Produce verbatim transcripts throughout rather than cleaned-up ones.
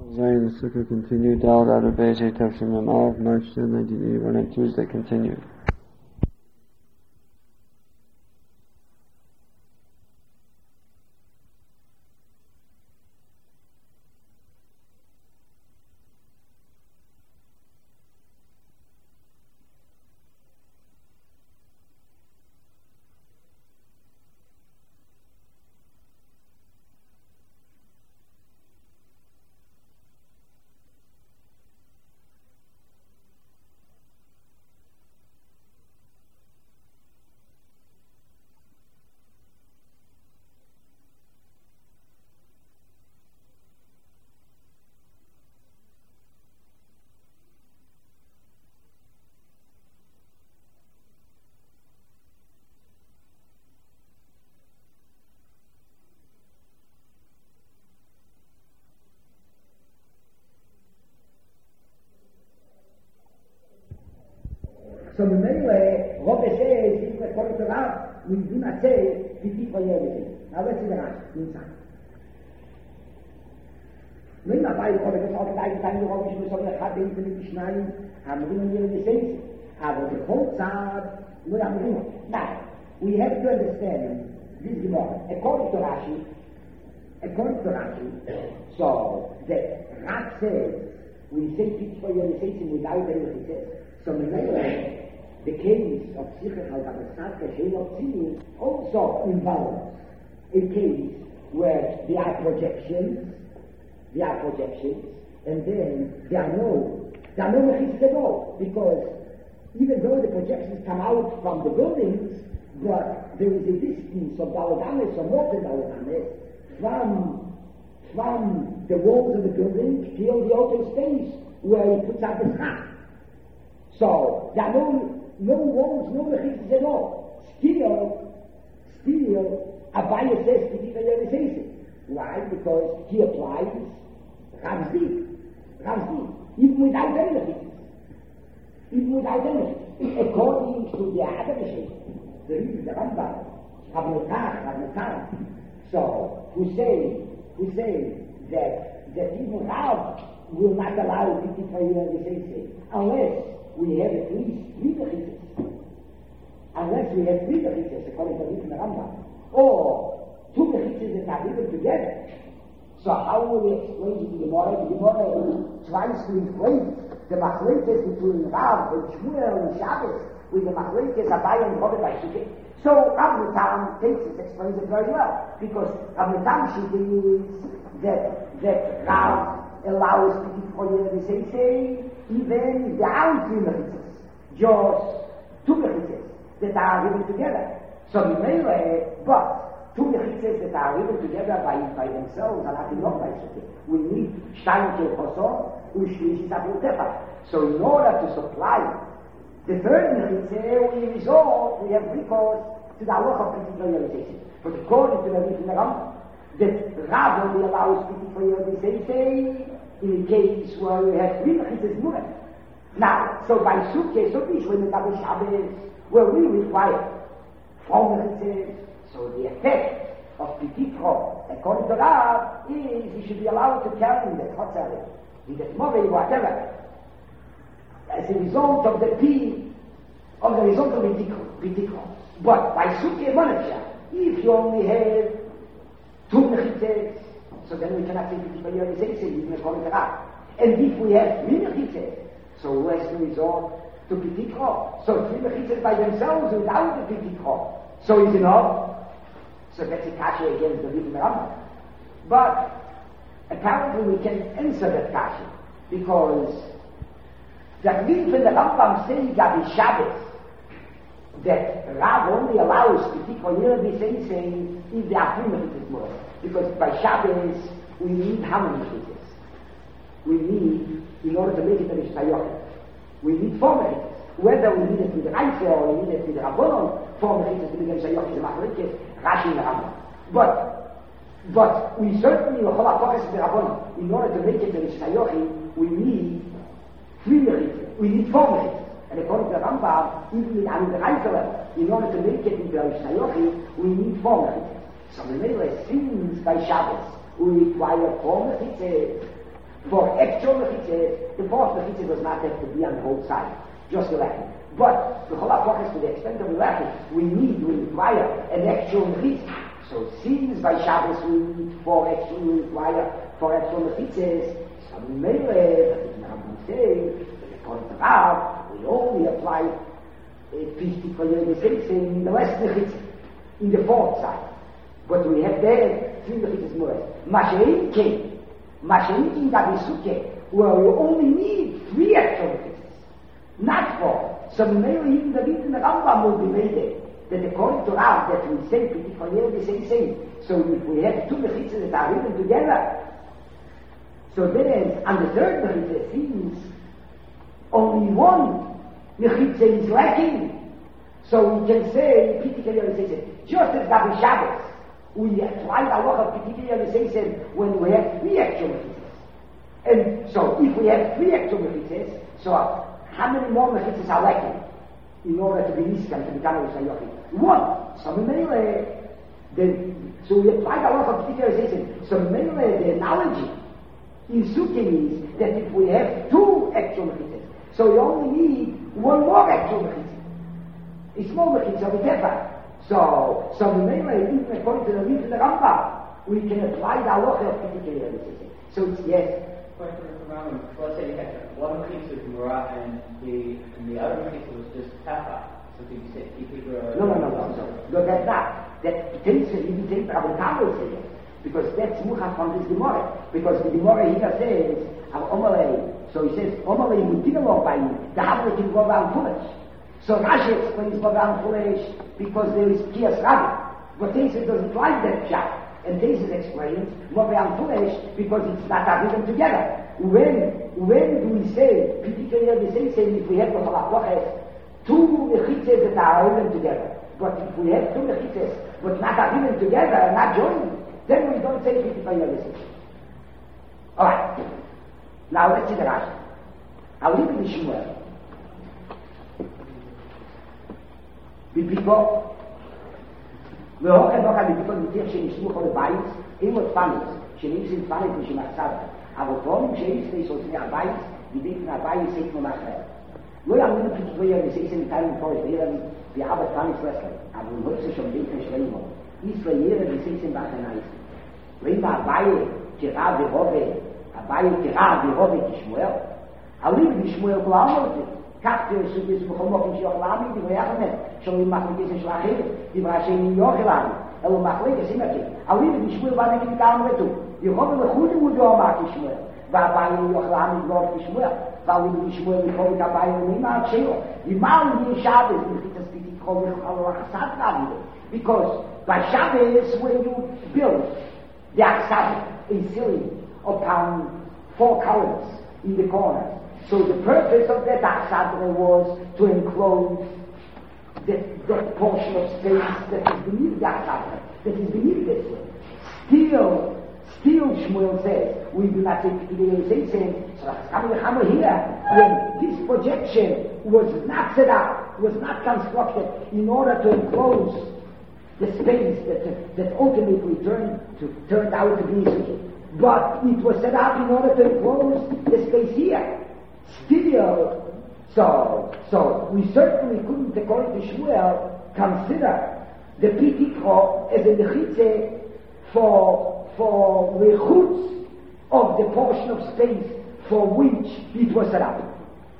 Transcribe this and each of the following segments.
Zion Sukkah continued. Dal out of Beijing, Tafshim Av, March tenth, nineteen eighty-one, and Tuesday continued. So the main way, what they say is, if we call it around, we do not say, we keep on everything. Now let's see the answer, inside. Wenn man bei Gott das auch gleich sein, warum ich muss auch der denken nicht schneiden, haben wir immer die Essenz. Aber der Punkt sagt, nur am Ring. Now, we have to understand this Gemara. According to Rashi, according to Rashi, so that Rashi says, we say keep for your essence without any essence. So the the case of Sicherheit of the Satka Shenopzi also involves a case where there are projections, there are projections, and then there are no, there are no mechitzas at all, because even though the projections come out from the buildings, but there is a distance of Daladanes or more than Daladanes from, from the walls of the building till the open space where he puts out the schach. So there are no, no walls, no mechitzas at all. Still, still, Abaye says to keep a realization. Why? Because he applies Ramzi, Ramzi, even without any mechitzas. Even without any mechitzas. According to the other machine, the reason the Rambam, Rabnotach, Rabnotach, so who say, who say that that even Rav will not allow to keep a realization unless we have at least three mechitzas. Unless we have three mechitzas, according to the Rambam, or two mechitzas that are even together. So how will we explain to the Gemara? The Gemara tries to explain the machlekes between Rav and Shmuel and Shabbos with the machlekes Abaye and Rabbi by Shike. So Rav Nitam takes it, explains it very well, because Rav Nitam Shike is that that Rav allows to keep for the same say even the three mechitzas, just two mechitzas that are living together. So we may, but two mechitzas that are living together by, by themselves are not enough by Shike. We need Shtein Kel Chosor, Ushlish Tabul Tefa. So in order to supply the third mechitzah, we resort, we have recourse to the halacha of particular realization. But according to the Rishon Rambam, that Rav only allows people for realization in the case where we have three mechitzas more. Now, so by Sukkah, so this when the Double Shabbos, where we require four mechitzas, so the effect of Pititro, according to Rav, is he should be allowed to carry in the Chotzer, in the Tmorei, whatever, as a result of the P, of the result of Pititro. But by Sukkah Monasha, if you only have two mechitzas, so then we cannot say Pititro realization, even according to Rav. And if we have three mechitzas, so who has to resort to Pititro? So three mechitzas by themselves without the Pititro. So is enough? So that's a kasha against the Rishon Rambam. But apparently we can answer that kasha, because the Rishon and the Rambam say Gabi Shabbos that Rav only allows Pititro realization saying if there are three mechitzas more. Because by Shabbos we need how many mechitzas? We need, in order to make it a Rishtayoch, we need four mechitzas. Whether we need it with the Raisa or we need it with the Rabbanon, four mechitzas to make it a Rishtayoch is a machlekes, Rashi and the Rambam. But, but we certainly, in order to make it a Rishtayoch, we need three mechitzas. We need four mechitzas. And according to the Rambam, even on the Raisa level, in order to make it into a Rishtayoch, we need four mechitzas. So the middle since by Shabbos we require four mechitzas. For extra mechitzes, the fourth mechitzes does not have to be on both sides, just the lechem. But the halacha to the extent of the lechem, we need, we require an extra mechitzes. So since by Shabbos we need four extra, we require four extra mechitzes, so Mele, that is now we say, according to Rav, we only apply fifty for year in the last mechitzes, in the fourth side. But we have there three mechitzes more. Mashein came. Mashein in Davisuke, where we only need three extra mechitzes, not four. So maybe even the reason the Rambam will be made there, that according to Rav, that we say pretty for year the same same. So if we have two mechitzes that are written together, so then on the third mechitzah, since only one mechitzah is lacking, so we can say pretty for year the same same. Just as Gabi Shabbos, we apply the law of particular sensation when we have three actual mechitzes. And so if we have three actual mechitzes, so how many more mechitzes are lacking in order to be niskan, to become a Sayochi? One. So mainly, the, so we apply the law of particular sensation. So mainly the analogy in Sukkim is that if we have two actual mechitzes, so we only need one more actual mechitzes. It's more mechitzes, whatever. So, so mainly, even according to the reason of the Rambam, we can apply the halacha of particular decision. So it's yes. Let's say you had one piece of Gemara and the and the other piece was just Tafa. So did you say if you were No, no, no, no, no. No, that's not. That potentially you take Rabbi Kamel says, because that's muchas from this Gemara. Because the Gemara here says, Omalei. So he says, Omalei mutinalo by the Havre can go around foolish. So Rashi explains Bagan foolish because there is Kiyas Rabbi. But Tesis doesn't like that shot. And Tesis explains Bagan foolish because it's not everything together. When when do we say, particularly we say, saying if we have the halakhas, two mechitzes that are even together. But if we have two mechitzes but not even together, not joined, then we don't say particularly we say. Alright. Now let's see the Rashi. I'll leave it in Shmuel. בביקו, והוא אין בוקה בביקו נתיח שנשמוך על הבית, אם עוד פנית, שנפסים פנית ושמחצב, אבל פעמים שאיס ויסוצים מהבית, דיבית מהבית סייתנו מאחר. לא יאמינו כתבויה וסייסים איתנו מפורש בירם, ויעבד פנית רסלם, אבל הוא הוצא שומדים כשלמו, ישראל וסייסים באחרנייס. ואם הבית תראה ורובה, הבית תראה ורובה כשמואל, עליו בשמואל כלל מורתי, כך תרסו בזה בכל מוקם שיוכל להעמיד, דברי אחרמת, שאומרים מחלקת של אחרת, דברי השני יוכל להעמיד, אלו מחלקת סימקי, עליו בשמואל בנגיד גם רטו, יוכל לחוד ומודו אמר כשמואל, והבית יוכל להעמיד לא כשמואל, ועליו בשמואל לקרוא את הבית ומימה כשאו, ימר לי שבס, נחית הספיתית קרוא וחלו לחסת להעמיד, because by Shabbos when you build the Aksad in ceiling upon four columns in the corners. So the purpose of that Aksad was to enclose that, that portion of space that is beneath the Aksad, that is beneath this way. Still, still Shmuel says, we do not take the realization, so that's here, when this projection was not set up, was not constructed in order to enclose the space that, that ultimately turned, to, turned out to be Israel. But it was set up in order to enclose the space here. Still, so, so we certainly couldn't, according to Shmuel, consider the Pitikro as a Nechitze for, for the chutz of the portion of space for which it was set up.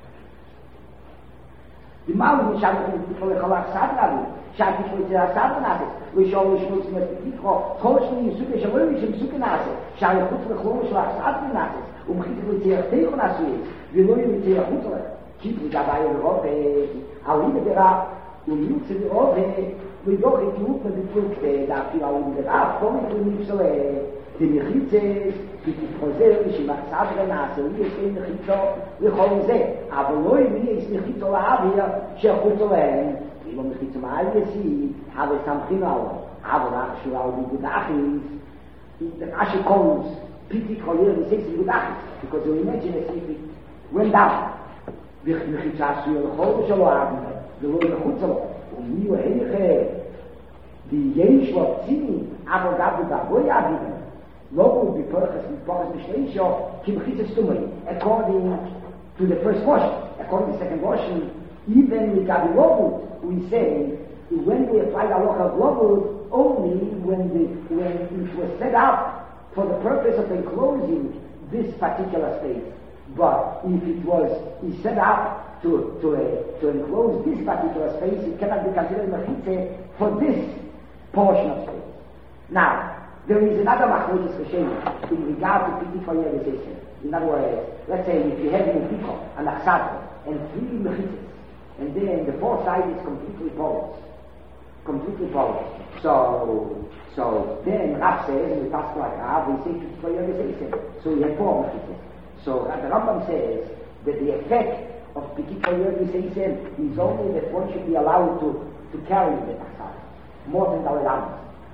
The Malu Nishan for the Chalach Sadnavi, Shaki for the Sadnavis, we show the Shmutz Pitikro, Cholshni Yisuke Shavulish and Sukanase, Shari Chutz the Cholosh Sadnavis, um Chitik with the Techonasu, ולא ימצא החוצה, כי לגבי לרובה, העולים בדרה, ומיוצא לרובה, וידוך את יהות בדפוק, להפעיל העולים בדרה, כל מקרים נפסלה, דמחיצה, כי תתחוזר, ושמחצה ונעשה, ויש מחיצו לכל זה, אבל לא יהיה מחיצו לאוויר, שחוצה להם, ואילו מחיצו מעל יסי, אבל סמכינו עליו, אבל אך שורה וביגוד אחים, אשר קולוס, פיתי חוליר וסקס ביגוד אחים, because you imagine as if it went down. וכמחיצה עשוי לכל שלו אהבים, ולא לחוץ לו, ומי הוא הלכה, ויש לו ציני, אבל גבו גבוי אהבים, Local Biporchas and Biporchas Mishleisho, Kimchitzes Tumei, according to the first portion. According to the second portion, even with Gabi Local, we say, when we apply the halacha of Local, only when, the, when it was set up for the purpose of enclosing this particular space. But if it was is set up to, to, uh, to enclose this particular space, it cannot be considered mechitze for this portion of space. Now, there is another machlokes Rishonim in regard to piti for realization. In other words, let's say if you have an piko, an achsatra, and three mechitzes, and then the fourth side is completely porous, completely porous. So, so then Rav says, and we pass like Rav, we say piti for realization. So we have four mechitzes. So the Rambam says that the effect of piti for realization is only that one should be allowed to, to carry the achsatra, more than the allowance.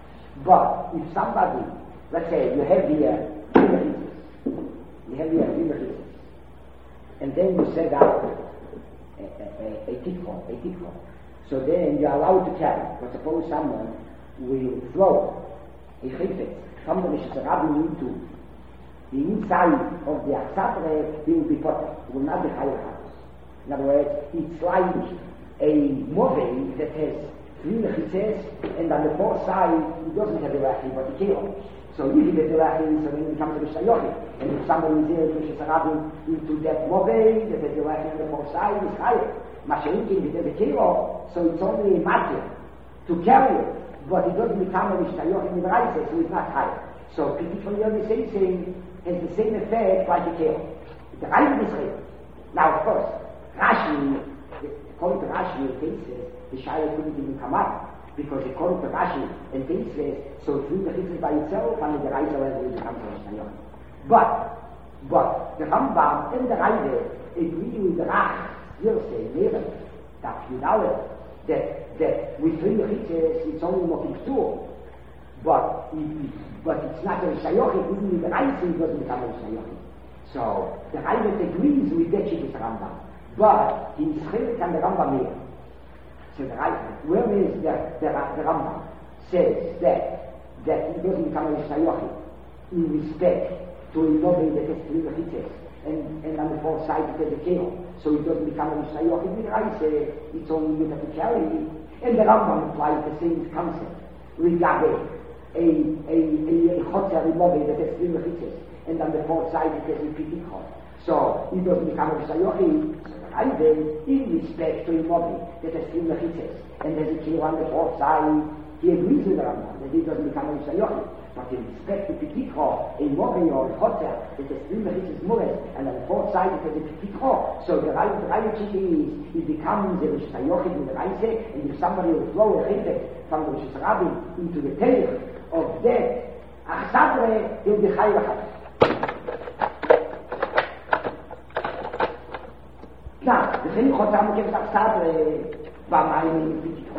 But if somebody, let's say you have here three mechitzes, you have here three mechitzes, and then you set up a, a, a tikva, a tikva, so then you're allowed to carry. But suppose someone will throw a chifetz from the Mishas Rabbi into the inside of the achsatra, he will be potter, he will not be higher house. In other words, it's like a movie that has three mechitzes, and on the fourth side, he doesn't have the lachi, but the kilo. So if he gets the lachi, so then it becomes a Mishayochi. And if somebody is here to Shesarabim into that movie, that has the lachi on the fourth side, is higher. Masharinkin, if there's a kilo, so it's only a matter to carry it, but it doesn't become a Mishayochi in the right, so it's not higher. So Piti for Yom has the same effect like a kilo. The right is real. Now, of course, Rashi, according to Rashi, it says, the Shaya couldn't even come up, because according to Rashi and Teisves, so three mechitzes by itself, and the Reise will become to Rishnayon. But, but, the Rambam and the Reise agree with the Rach, Yosef, Neren, that Yudale, that, that with three mechitzes, it's only Mokiptur, but, but it's not a Rishnayon, even with the Reise, it doesn't become a Rishnayon. So, the Reise agrees with that Shittis Rambam, but he's Chelik and the Rambam here. So the right, where is the, the, the Rambam says that, that he doesn't become a Shayochi in respect to a novel that has three mechitzes, and, and on the fourth side it has a kilo, so he doesn't become a Shayochi. The right says it's only you have to carry it, and the Rambam applies the same concept regarding a, a, a, a chotzer novel that has three mechitzes, and on the fourth side it has a pitikot. So he doesn't become a Shayochi. And then, in respect to a mobile that has three mechitzes, and there's a kilo on the fourth side, he agrees with the Rambam that he doesn't become a Shayochi. But in respect to Pitikho, a mobile or a chotzer that has three mechitzes mures, and on the fourth side it has a Pitikho, so the right is, it becomes a Shayochi in the Reise, and if somebody will throw a chifetz from the Mishas Rabbi into the tail of that achsadre, he'll be chayav. Now, the thing Chotzer Mukev's Achsad, Bamayim,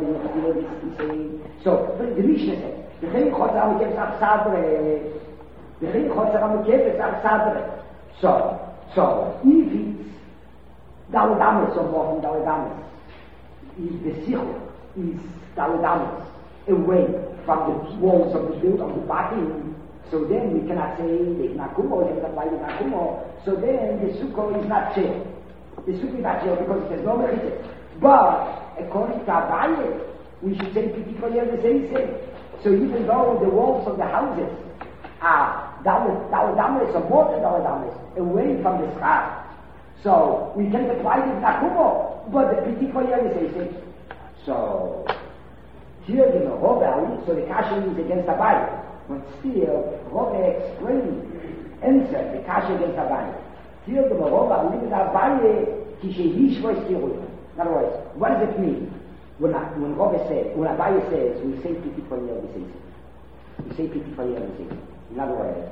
so, the Mishnah says, the thing Chotzer Mukev's Achsad, the thing Chotzer Mukev's Achsad. So, so, if it's Daladamis or more than Daladamis, if the Sichur is Daladamis away from the walls of the build of the body, so then we cannot say the Nakumo, we cannot apply the Nakumo, so then the Sukkah is not shared. The Sukkah is not shared because it has no mechitzes. But according to Abaye, we should say Piti for the same thing. So even though the walls of the houses are Daladamis or more than Daladamis away from the Schar, so we can apply the Nakumo, but the Piti for the same thing. So here the Merova, so the Kasha is against Abaye, but still Merova explains, answer the Kasha against Abaye. Here the Merova, we leave Abaye, Kishehish voice Kiruyah. In other words, what does it mean? When, when Rove says, when Abaye says, we say Piti for the we say We say Piti for the we say In other words,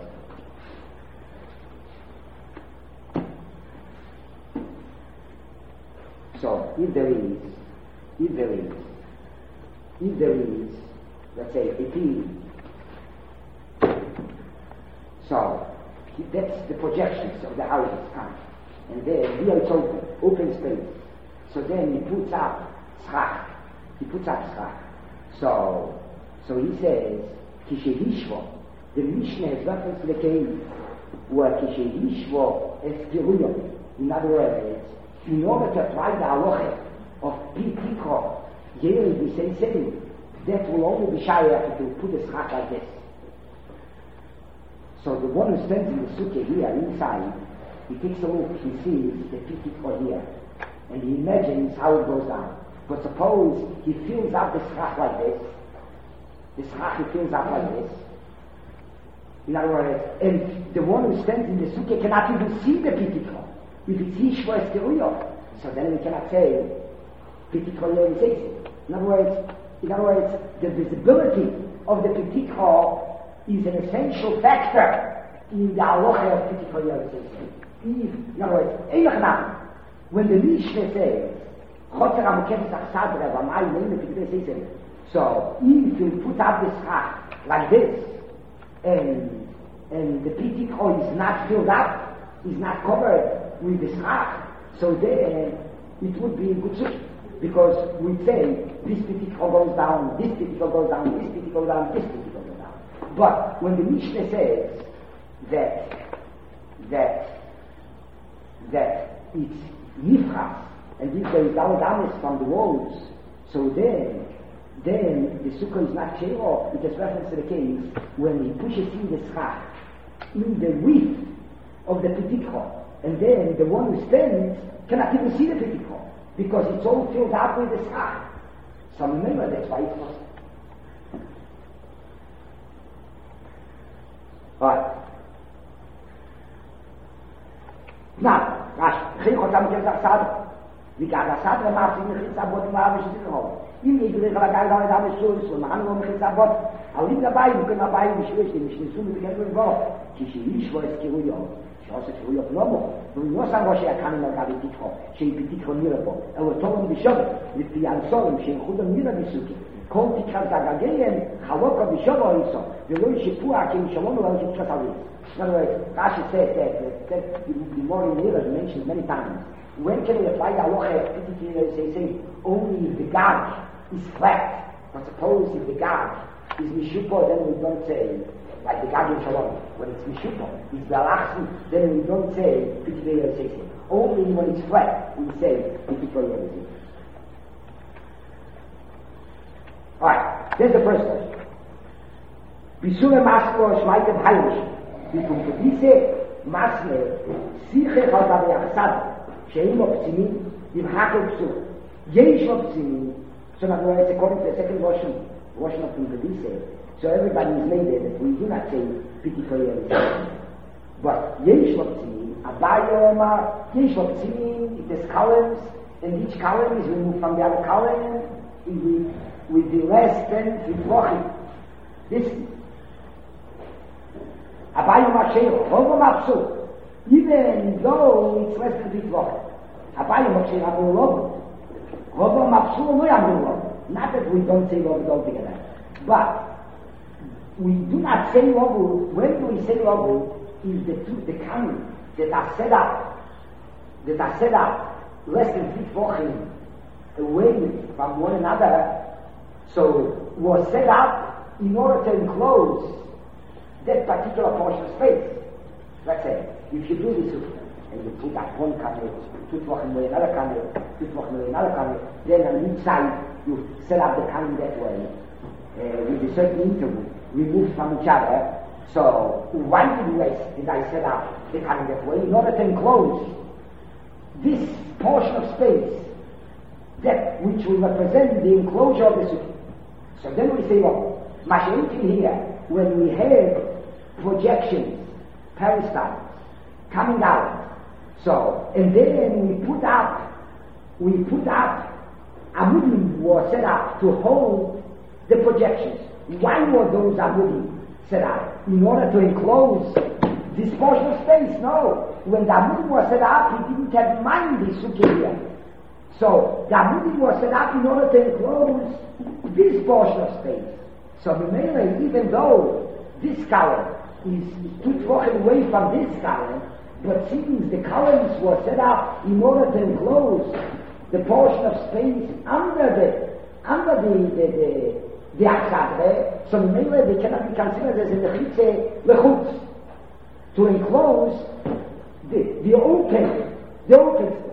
so if there is, if there is, if there is, let's say, a P, so that's the projections of the houses come. And there, here it's open, open space. So then he puts up schach. He puts up schach. So, so he says, Kishehishvo, the Mishnah has reference to the cave where Kishayishvo is Kiruyo. In other words, in order to apply the halacha of Pitikro, Yeri B'Sei Sei, that will only be shy after to put a schach like this. So the one who stands in the sukkah here inside, he takes a look, he sees the Pitikro here, and he imagines how it goes down. But suppose he fills up the schach like this, the schach he fills up like this. In other words, and the one who stands in the sukkah cannot even see the Pitikro. If it's Yishvo Eskeruyo, so then we cannot say Pitikro Yeri Seisi. In other words, in other words, the visibility of the Pitikro is an essential factor in the halacha of Pitikro Yeri Seisi. In other words, Eilach Nam, when the Mishnah says Chotzer HaMokefes Achsadre V'amai Neime Pitikro Yeri Seisi, so if you put up the schach like this, and and the Pitikro is not filled up, is not covered with the schach, so then it would be a good suit, because we say this Pitikro goes down, this Pitikro goes down, this Pitikro goes down, this Pitikro goes down. But when the Mishnah says that that that it's nifras, and if there is daladamis from the walls, so then then the sukkah is not shero. It is reference to the case when he pushes in the schach in the width of the Pitikro, and then the one who stands cannot even see the Pitikro because it's all filled up with the schach. So remember, that's why it's possible. Alright. Now, Rashi, Chil Chotam Kevz Achsadre. Wie gar Achsadre macht sich nicht Abot im Arabischen Sinne. Im Igre, aber gar nicht damit so ist, und man kann nur mit Abot. Aber liegt dabei, wir können dabei, wie schlecht, nicht so mit dem Wort. Kishayishvo Eskeruyo. שעושה קרויות לא בו, והוא לא שם ראשי הקנים על גבי תיקחו, שהיא פתיקחו נראה בו, אבל תורם בשובו, לפי האנסורים שילכו נראה בסוקים, כל תיקחת הגגיהם, חלוקו בשובו איסו, ולא ישפוע כי משלום ולא ישפוע תלוי. In other words, Rashi says that, that the more in Nira mentioned many times, when can we apply the halacha, they say, only if the gauge is flat, but suppose if the gauge is mishupo, then we don't say, like the Gag in Shalom, when it's Mishupo, it's Balachsi, then we don't say Pitikro Yeri Seisi. Only when it's flat, we say Pitikro Yeri Seisi. Alright, there's the first question. Bisure Maslo Shmaitem Hayrish. Bikum Kedise, Masle, Siche Chalta Be'achsad, Sheim Opzimin, Im Hakel Psu. Yesh Opzimin, so now it's according to the second version, version of Kedise. So everybody is made there that we do not say Pitikro Yeri Seisi. But Yesh Opzimin, Abaye Omar, Yesh Opzimin, it has columns, and each column is removed from the other column with, with the less than Vitvochim. This Abaye Omar Sheiro, Robo Mapsu, even though it's less than Vitvochim. Abaye Omar Sheiro, Abu Robo. Robo Mapsu, no Abu Robo. Not that we don't say Robo altogether. But we do not say Robo. When do we say Robo? Is the two, the coming that are set up, that are set up less than Vitvochim away from one another, so was set up in order to enclose that particular portion of space. Let's say, if you do this and you put up one candle, two Tvachim with another candle, two Tvachim with another candle, then on each side you set up the candle that way, uh, with a certain interval, removed from each other. So, why did, we, did I set up the candle that way? In order to enclose this portion of space, that which will represent the enclosure of the sukkah. So then we say, well, Masha'inkin here, when we have projections, peristyles, coming out, so, and then we put up, we put up, Amudim was set up to hold the projections. Why were those Amudim set up? In order to enclose this portion of space? No. When the Amudim was set up, he didn't have in mind the sukkah here. So, the Amudim was set up in order to enclose this portion of space. So, even though this column is two Tvachim away from this column, but since the columns were set up in order to enclose the portion of space under the under the the, the, the achsadre, so maybe they cannot be considered as a mechitze lechutz, to enclose the, the open, the open thing.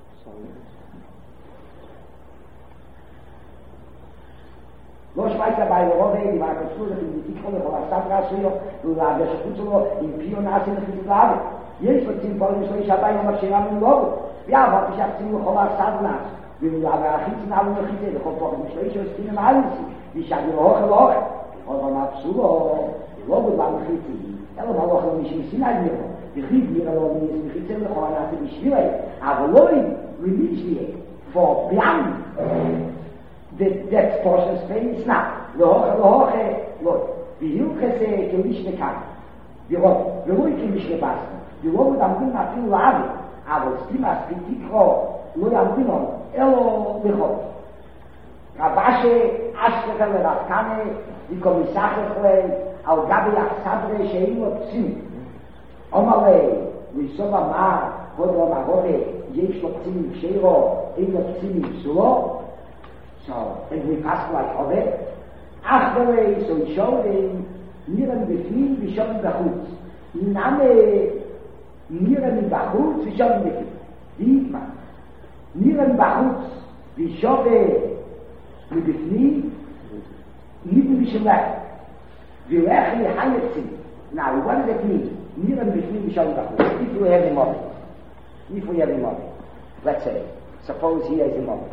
לא שמעית הבא לרובה, דיבר הקצור, אם תיקחו לכל הסברה שלו, ולהגש החוץ שלו, עם פיו נעשה לחיזוק לארץ. יש רוצים פה למשלוי שהבא יום הקשירה מלובו, ויעבור כשהקצינו לכל הסברה, ולהגר החיצים עלו לחיצה, לכל פה למשלוי שעוסקים עם האלנסי, וישאגר אוכל אוכל. עוד מה פסולו, לא בודלה לחיצים, אלא מה לא אוכל מישהו סיני מירו, וחיד מירה לא מחיצה לכל הנעשה בשבילי, אבל לא רמישלי, for beyond the that portion space now. Lo lo lo. Vi hilkese ke mishne kan. Vi ro, vi ro ke mishne bas. Vi ro da mun na tin lavi. Avo stima spitiko, lo ya mino. Elo de ho. Rabashe ashe kale rakane, di komisache kle, au gabi aksadre sheimo tsim. Omale, vi soba ma, hodo ma gore, yesh lo tsim sheiro, elo tsim sulo. So, and we pass like over. Achbele, so showing, miren befnim, vi showing bachutz. Iname, miren bachutz, vi showing befnim. Dietma. Miren bachutz, vi showing befnim, miren vi showing. Vi lechi hayetzim. Now, what does it mean? Miren befnim, vi showing bachutz. If we have a moment. If we have a moment. Let's say, suppose here is a moment.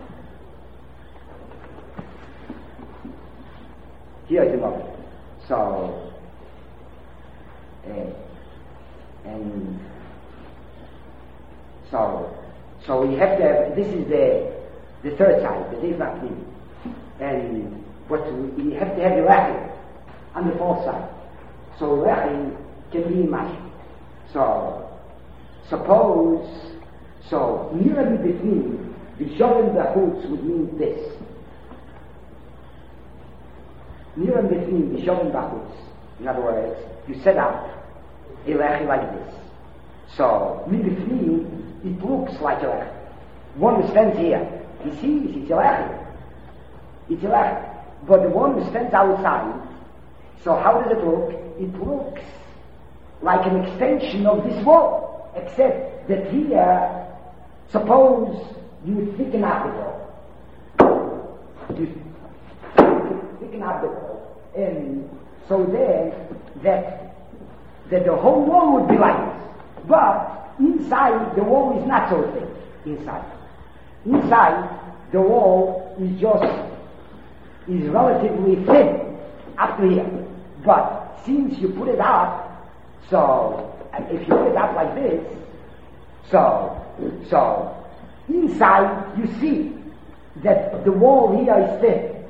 Here is the moment. So, uh, and so, so we have to have, this is the the third side, the Devakli. And but we have to have the Lechi on the fourth side. So Lechi can be much. So, suppose, so, near between, the Shovim Bachutz would mean this. Near and between the Shovim Bachutz. In other words, you set up a lechi like this. So, in between, it looks like a lechi. One who stands here, he sees it's a lechi. It's a lechi. But the one who stands outside, so how does it look? It looks like an extension of this wall, except that here, suppose you thicken up the wall. You thicken up the wall. And so then, that, that the whole wall would be like this. But inside, the wall is not so thick. Inside. Inside, the wall is just, is relatively thin up to here. But since you put it up, so if you put it up like this, so, so inside you see that the wall here is thin.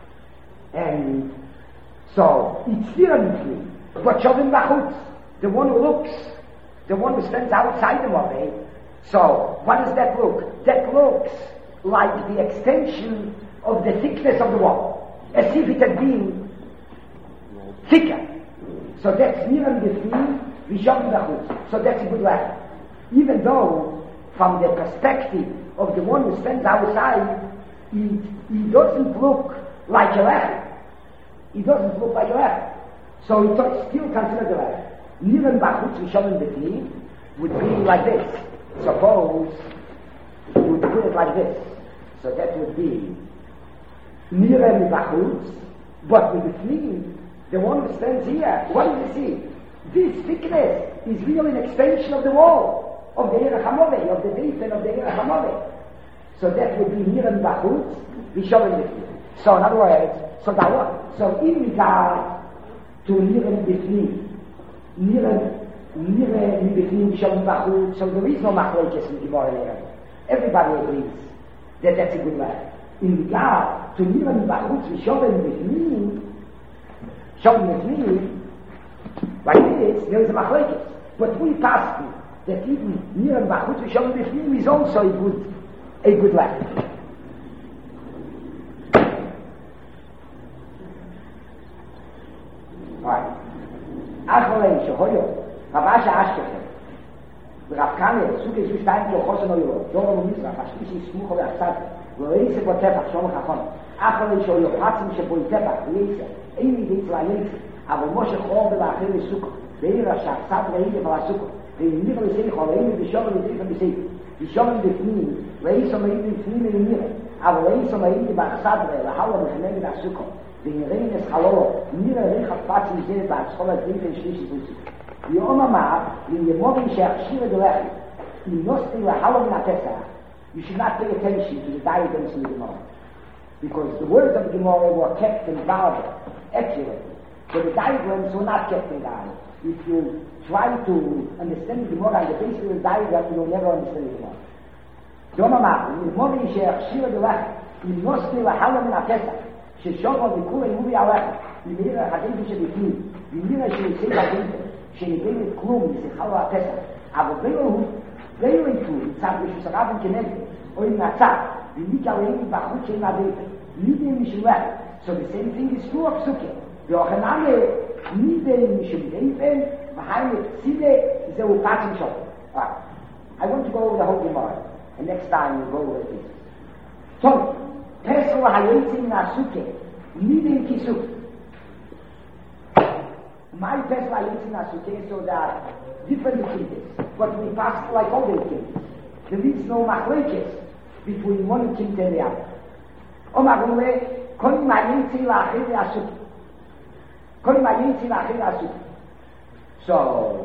And so it's theoretically, but Shovim Bachutz, the one who looks, the one who stands outside the Maveh, so what does that look? That looks like the extension of the thickness of the wall, as if it had been thicker. So that's Niran Bifnim, Vishavim Bachutz. So that's a good lesson. Even though, from the perspective of the one who stands outside, it, it doesn't look like a lechem. It doesn't look like a lechem. So it's still considered a lechem. Niran Bachutz, Vishavim Bifnim, would be like this. Suppose you would put it like this. So that would be Niran Bachutz, but with Bifnim, the one who stands here, what does he see? This thickness is really an extension of the wall, of the Yerech HaMoveh, of the Beifen of the Yerech HaMoveh. So that would be Niran Bachutz, Vishavim Bifnim. So in other words, so that one. So in regard to Niran Bifnim, Niran, Niran Bifnim, Vishavim Bachutz, so there is no machlokes in Gemara and Erev. Everybody agrees that that's a good word. In regard to Niran Bachutz, Vishavim Bifnim, Shovim Bifnim, like this, there is a machlokes. But we pass that even Niran Bachutz Shovim Bifnim is also a good, a good lesson. Right. Acholei Shehoyo, Rabasha Ashkechem, Rav Kane, Suke Zushtaim Klochosen Oyo, Dorom Mizrach, Ashkishi Smucho Ve'achsad, Ve'eise Potefach, Shom Chachon. אחרי שהוא יוחצים שבו יטבח, ויצא, אין לי ויצא ליצא, אבל משה חור ולאחר לסוכו, ואין רשע, קצת ראי לברה סוכו, ואיניר לסייכו, ואין לי בשום לסייכו בסייכו, בשום בפנים, ואיסו מעיד לפנים ולניר, אבל איסו מעיד באחסדרה, להלו מחנגד הסוכו, ונראים נסחלו, נראה ריח הפץ מזה בעצחול הזריפה שלישי סוסי. יום אמר, לימורים שהכשיר את הלכת, לנוסתי להלו מן הפסח, you should not pay attention to the diagrams in the Gemara. Because the words of the Gemara were kept in valid, accurately. But the diagrams were not kept in valid. If you try to understand the Gemara on the basis of the diagram, you will never understand the Gemara. יום אמר, לימורים שהכשיר את הלכת, לנוסתי להלו מן הפסח, ששובו וכור אימורי הלכת, למיר החדים שבפנים, למיר שיוצא בגנטר, שנגעים את כלום לשיחלו הפסח, אבל ביום ואילו איתו, יצד בשוסרבן כנגד, או אם נצד, ומיק עליהם בחוץ של נדית, מידים משולח, so the same thing is true of Sukkah. ואוכנמה, מידים משולחן, והיינו צידה, זהו פצים שוב. I want to go over the whole Gemara, and next time we'll go over this. So, פסו היוצאים מהסוכה, מידים כיסוק. My best by using us okay, so that different cases, but we pass like all the cases. There is no machlekes between one king and the other. Omagule, kol ma'yinti la'achir asuk. Kol ma'yinti la'achir asuk. So,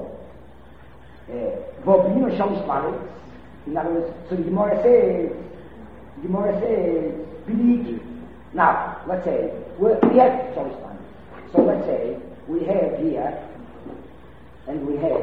v'obinu shalish paretz. In other words, so the Gemara says, the Gemara says, b'niki. Now, let's say, we have shalish paretz. So let's say, we have here, and we have,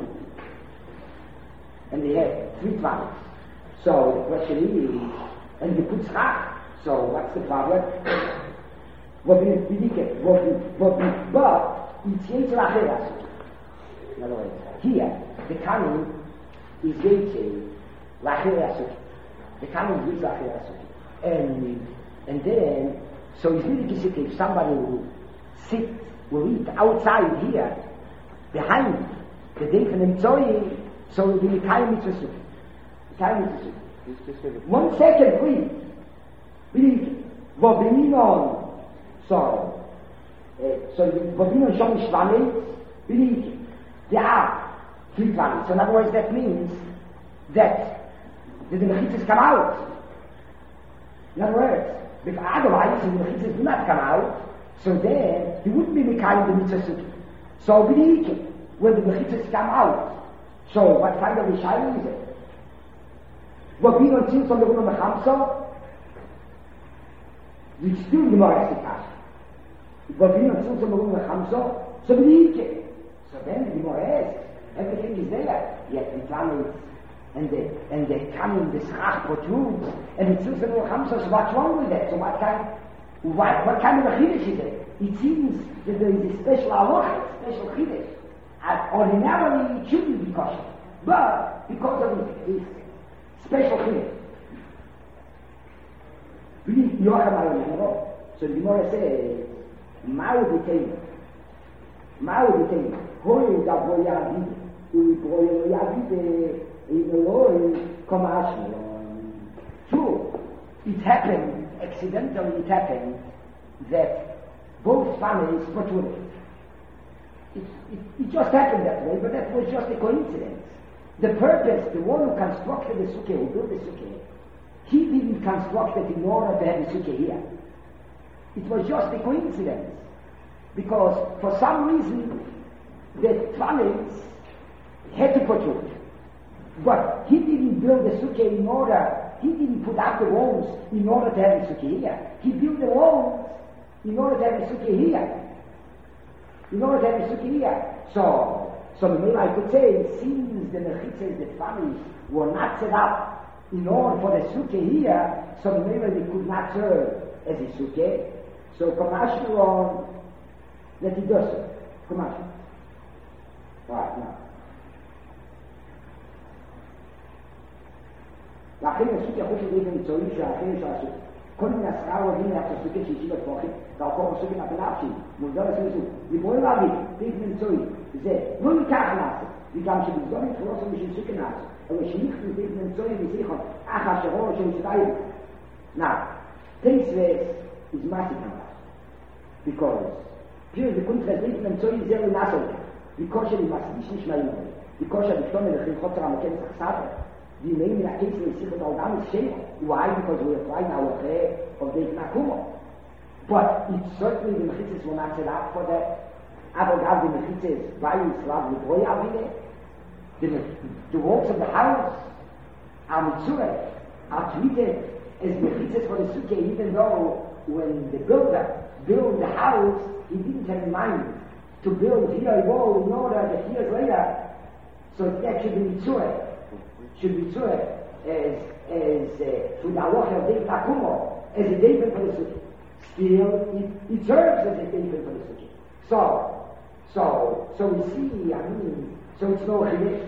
and we have three planets. So the question is, and we put schach. So what's the problem? What we predicate, what we, what we, but it's yet lacheras. In other words, here the canon is yet lacheras. The canon is lacheras, and and then so it's really just if somebody will sit. Will eat outside here, behind the definite soil, so it will be time mitzvah. Time mitzvah. One second, please. Please. Vobininon. So, uh, so Vobininon shom shvamet. Please. There are three planets. So in other words, that means that the mechitzas come out. In other words, because otherwise the mechitzas do not come out. So then, he wouldn't be Mekayim the mitzvah sukkah. So b'niki, when the mechitzas come out. So what kind of Rishayim is it? What we don't see from the Guna Mechamso, we still the Gemara Sikash. What we don't see from the Guna Mechamso, so b'niki. So then the Gemara asks, everything is there, yet the planets and the and the coming, the schach protrudes, and it seems the Guna Mechamso, so what's wrong with that? So what kind What, what kind of a chiddush is it? It seems that there is a special halacha, special chiddush. And ordinarily it shouldn't be kosher. But because of this special chiddush. Really, Yocham Ayonim, so the Gemara says, Ma'u b'teim, Ma'u b'teim, Hoy gavo yavid, U'ibroy yavid, U'ibroy komashmi. True, it happened, accidentally it happened that both families protruded. It, it, it just happened that way, but that was just a coincidence. The purpose, the one who constructed the sukkah, who built the sukkah, he didn't construct it in order to have the sukkah here. It was just a coincidence. Because for some reason, the families had to protrude. But he didn't build the sukkah in order. He didn't put up the walls in order to have the sukkah here. He built the walls in order to have the sukkah here. In order to have the sukkah here. So, so maybe I could say, since the mechitzas, the families were not set up in order for the sukkah here, so maybe they could not serve as a sukkah. So, Kamashnu on, that he does so. Kamashnu. Right, now. לכן הסוכה חוץ לדעת המצואים שהאחר שעשו כל מיני הסקר ודין את הסוכה שהשיב התפוחים והכל הסוכה מהפנאפשים מולדור הסוכה דיבורים להגיד דעת המצואים זה לא ניקח נעשה וגם שבגדול התחלוס בשביל סוכה נעשה אבל שנכתו דעת המצואים וסיכון אחר שרור של שתיים now this was is massive. Because Pure the Kuntres leben und so ist sehr in Nassauka. Die Kosche, die Maslisch nicht mehr immer. Die Kosche, die Stonne, die Chotzer am Kenz Achsade. Die nehmen in der Käse, die sich all damals shame. Why? Because we are flying our hair of the Nakumo. But it's certainly the Mechitzes will not set up for that. Aber gab die Mechitzes, weil in Slav mit Roy abide. The, the walls of the house are Mitzure, are treated as Mechitzes for the Sukkah, even though when the builder built the house, he didn't have in mind to build here a wall in order that years later, so that should be Mitzure, should be Mitzure as, as, uh, to the Allah of David Akumo, as a David for the Sukkah. Still, it, it serves as a David for the Sukkah. So, so, so we see, I mean, so it's no Chidesh.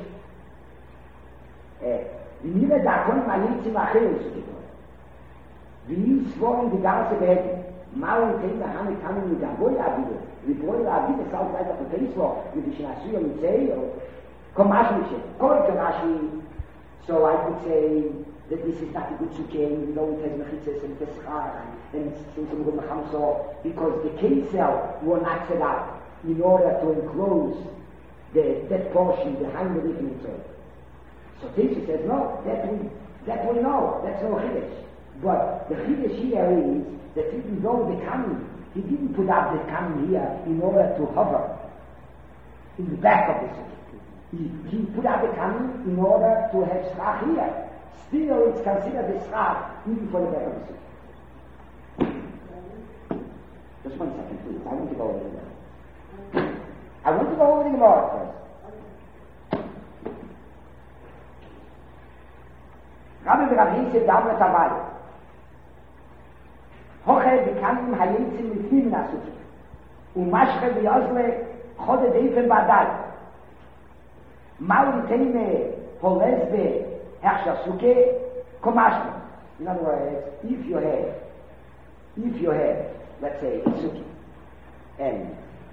Die Mire da kommt man nicht zum Achilles zu gehen. Wie ist vorhin die ganze Welt? Mal und Kinder haben kann man mit der Boya wieder. Die Boya wieder saugt weiter von Facebook mit die Schnassuya mit Zeh. Komm, mach mich jetzt. Komm, Rashi. So I could say that this is not a good Sukkah, we don't have Mechitzes and Teschach, and it's some good Mechamso, because the cave cell were not set up in order to enclose the, that portion behind the living soil. So Teisha says, no, that we, that we know, that's no Chiddush. But the Chiddush here is that even though the Kamin, he didn't put up the Kamin here in order to hover in the back of the city. He, he put up the Kamin in order to have Schach here. Still, it's considered a Schach even for the back of the city. Just one second, please. I want to go over the Gemara. I want to go over the Gemara first. Rabbi Rabbi said, Dabra Tabai. Hoche bekannten Hayetzim mit Niven Asuki. Und Maschre Beyozle Chode Deifen Badai. Mauli Teine Polesbe Herrscher Suke Komashme. In other words, if you have, if you have, let's say, a Suki, and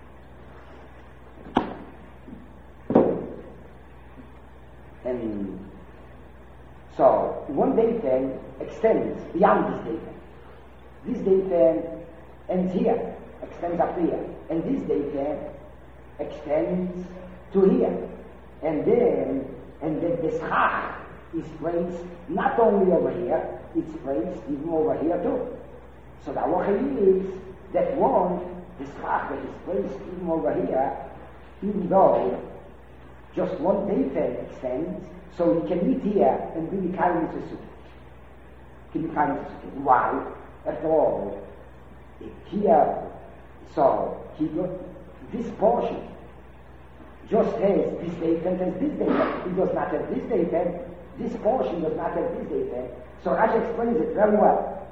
and so one Deifen extends beyond this Deifen. This Deifen ends here, extends up here, and this Deifen extends to here. And then, and then the Schach is placed not only over here, it's placed even over here too. So the halacha is that one, the Schach that is placed even over here, even though just one Deifen extends, so he can meet here and be the Kalim Sukkah. Can be Kalim Sukkah. Why? After all, here, so he got this portion just has this Deifen and this Deifen. It does not have this Deifen. This portion does not have this Deifen. So Rashi explains it very well.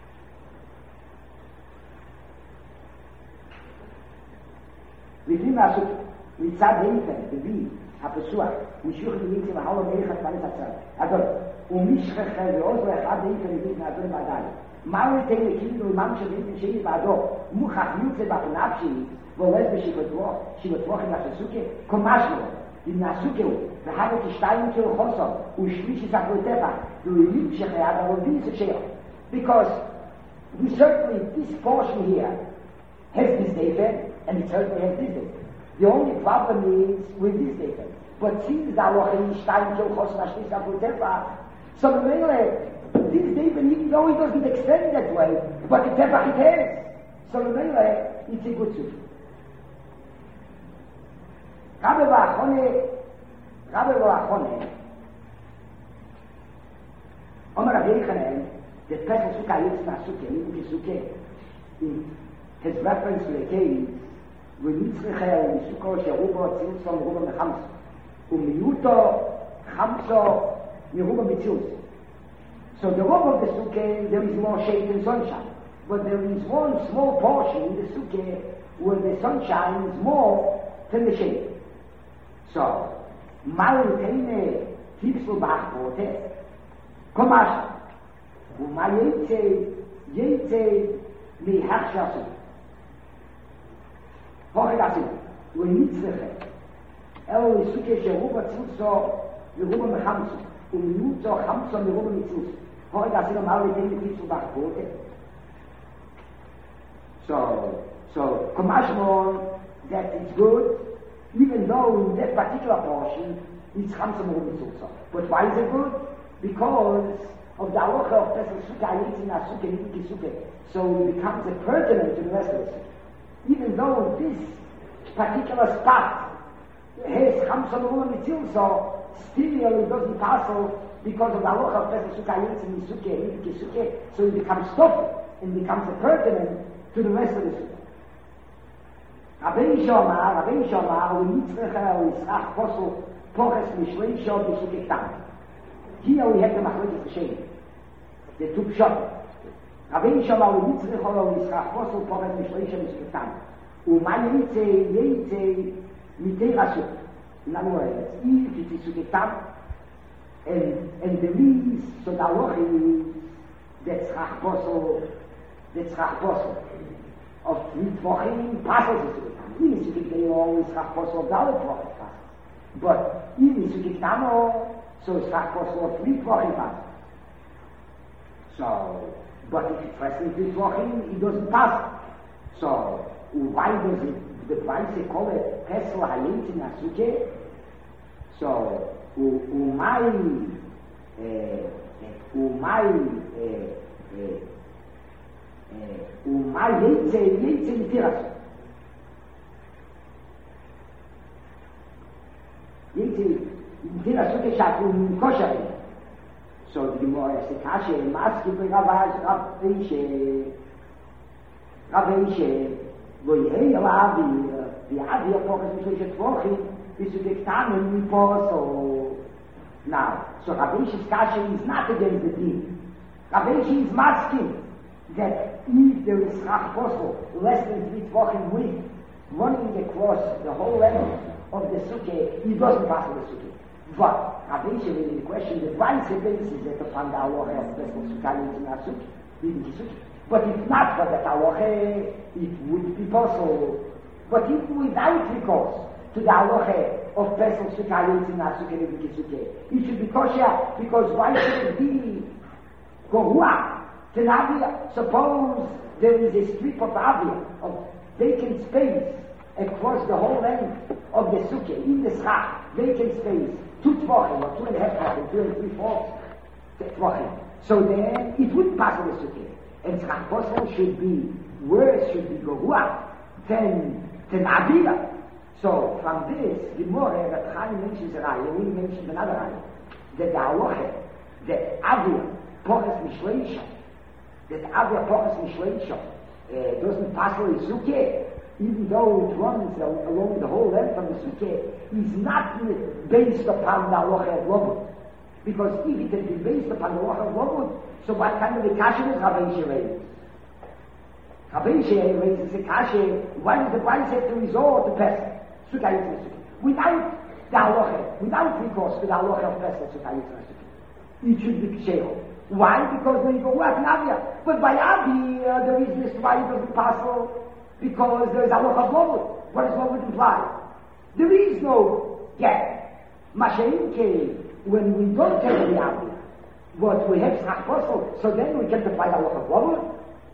Within Rashi, with Tzad Deifen, the V, הפסוח, משיוך דמיצים החלו מריחת פנית הצד. אדון, ומשכחה ועוזר אחד דייפן לבית נעדון בעדיין. מהו ניתן לכאילו אימם של דייפן שני בעדו, מוכח יוצא בפנפשי, והולד בשיבתו, שיבתו עם השסוקה, קומשנו, אם נעסוקה הוא, וחד את שתיים כאילו חוסו, ושליש יספרו טבע, והוא שחייד הרובי זה שיר. Because we certainly, this portion here has this deifen, and it certainly has this deifen. The only problem is with this deifen. But since the halacha is stein kil chos nashlis avutefa, so really, this deifen, even though it doesn't extend that way, but the tefach it has. So really, it's a good suit. Rabbi Vachone, Rabbi Vachone, Omer Rabbi Yechanan, the Pesach Sukkah Yitz Nasuke, Yitzke Suke, has reference to the case when Yitzchechel Yisukho Sherubo Tzilson Rubo Mechamso, Umiyuto Chamso Yerubo Mitzilus. So the roof of the Sukkah, there is more shade and sunshine, but there is one small portion in the Sukkah where the sunshine is more than the shade. So, Mal Teine Tipsul Bachbote, Komash, ומה יצא, יצא מהכשר עשו. הוכד עשו, ומצלחה. אלו יסוקי שרובה צלוסו לרובה מחמצו, ומיוצו חמצו לרובה מצלוסו. הוכד עשו מה לתאים לפיצו באחבורת. So, so, Kamashmon, that it's good, even though in that particular portion, it's Chamsa Merubitzulsa. But why is it good? Because of the halacha of Pesach Sukkah, Yitzin HaSukkah, Yitki Sukkah. So it becomes a pertinent to the rest of the Sukkah. Even though this particular spot has Chamsa Merubitzulsa, still it doesn't pass because of the halacha of Pesach Sukkah, Yitzin HaSukkah, Yitki Sukkah. So it becomes stuffy and becomes a pertinent to the rest of the Sukkah. Rabbein Shomar, Rabbein Shomar, we Yitzrecha, we Yitzchak Posel, Poches Mishlei Shom B'Sukkah Ktam. Here we have the Machlokes Hashem, the two Pshat. Rabbein Shomar, we Yitzrecha, we Yitzchak Posel, Poches Mishlei Shom B'Sukkah Ktam. Umay Yitze, Yitze, Mitei Rasuk. In other words, if it is Sukkah Ktam, and, and the leaves, so the halacha is, that Yitzchak Posel, that Yitzchak Posel, of Mitzvachim passes it to the time. Even Sukkah Ktam always Yitzchak Posel of Dalet Tvachim passes. But even Sukkah Ktam, so Yitzchak Posel of Mitzvachim passes. So, but if it's resting Mitzvachim, it doesn't pass. So, why does it, the why they call it Pesel HaYitzin HaSukkah? So, umay, umay, ומה יצא, יצא מתירס. יצא מתירס כשאתה כושר. So the Gemara says, "Kashe maski b'Rabbi Rabbi Ishe, Rabbi Ishe, lo yehei alavi, v'avi apoches mishloishet tvachim, v'sukek tamen miposo." Now, so Rabbi Ishe's kashe is not against the din. Rabbi Ishe is masking that if there is Chach Posel less than three tvachim width running across the whole length of the sukkah, he doesn't pass the sukkah. But Rabbi Ishe really the question, the why is basis that upon the halacha of Pesach Sukkah in our sukkah, in the sukkah. But if not for that halacha, it would be possible. But if without recourse to the halacha of Pesach Sukkah in our sukkah, in the sukkah, it should be kosher, because why should it be goruah? To Avia, suppose there is a strip of Avia, of vacant space, across the whole length of the sukkah, in the schach, vacant space, two tvachim, or two and a half tvachim, two and three fourths tvachim. So then, it wouldn't pass on the sukkah. And schach posel should be worse, should be goruah, than, than Avia. So, from this, the more that Chaim mentions a raya, we mentioned another raya, that the halacha, that Avia, poches mishleisha, that Avia Pochas Mishleisha uh, doesn't pass on the sukkah, even though it runs uh, along the whole length of the sukkah, is not based upon the halacha of Lobud. Because if it had been based upon the halacha of Lobud, so what kind of a kasha does Rabbi Ishe raise? Rabbi Ishe raises a kasha, why is the why is it to resort to Pesach? Sukkah Yitzhak Sukkah. Without the halacha, without recourse to the halacha of Pesach, Sukkah Yitzhak Sukkah. It should be ksheichel. Why? Because when you go what? Navia. But by Avi, uh, there is this why it doesn't pass on, because there is halacha of Lobud. What does Lobud imply? There is no gap. Masha'inke, when we don't tell the Avi, what we have Schach Posel, so then we get to find halacha of Lobud.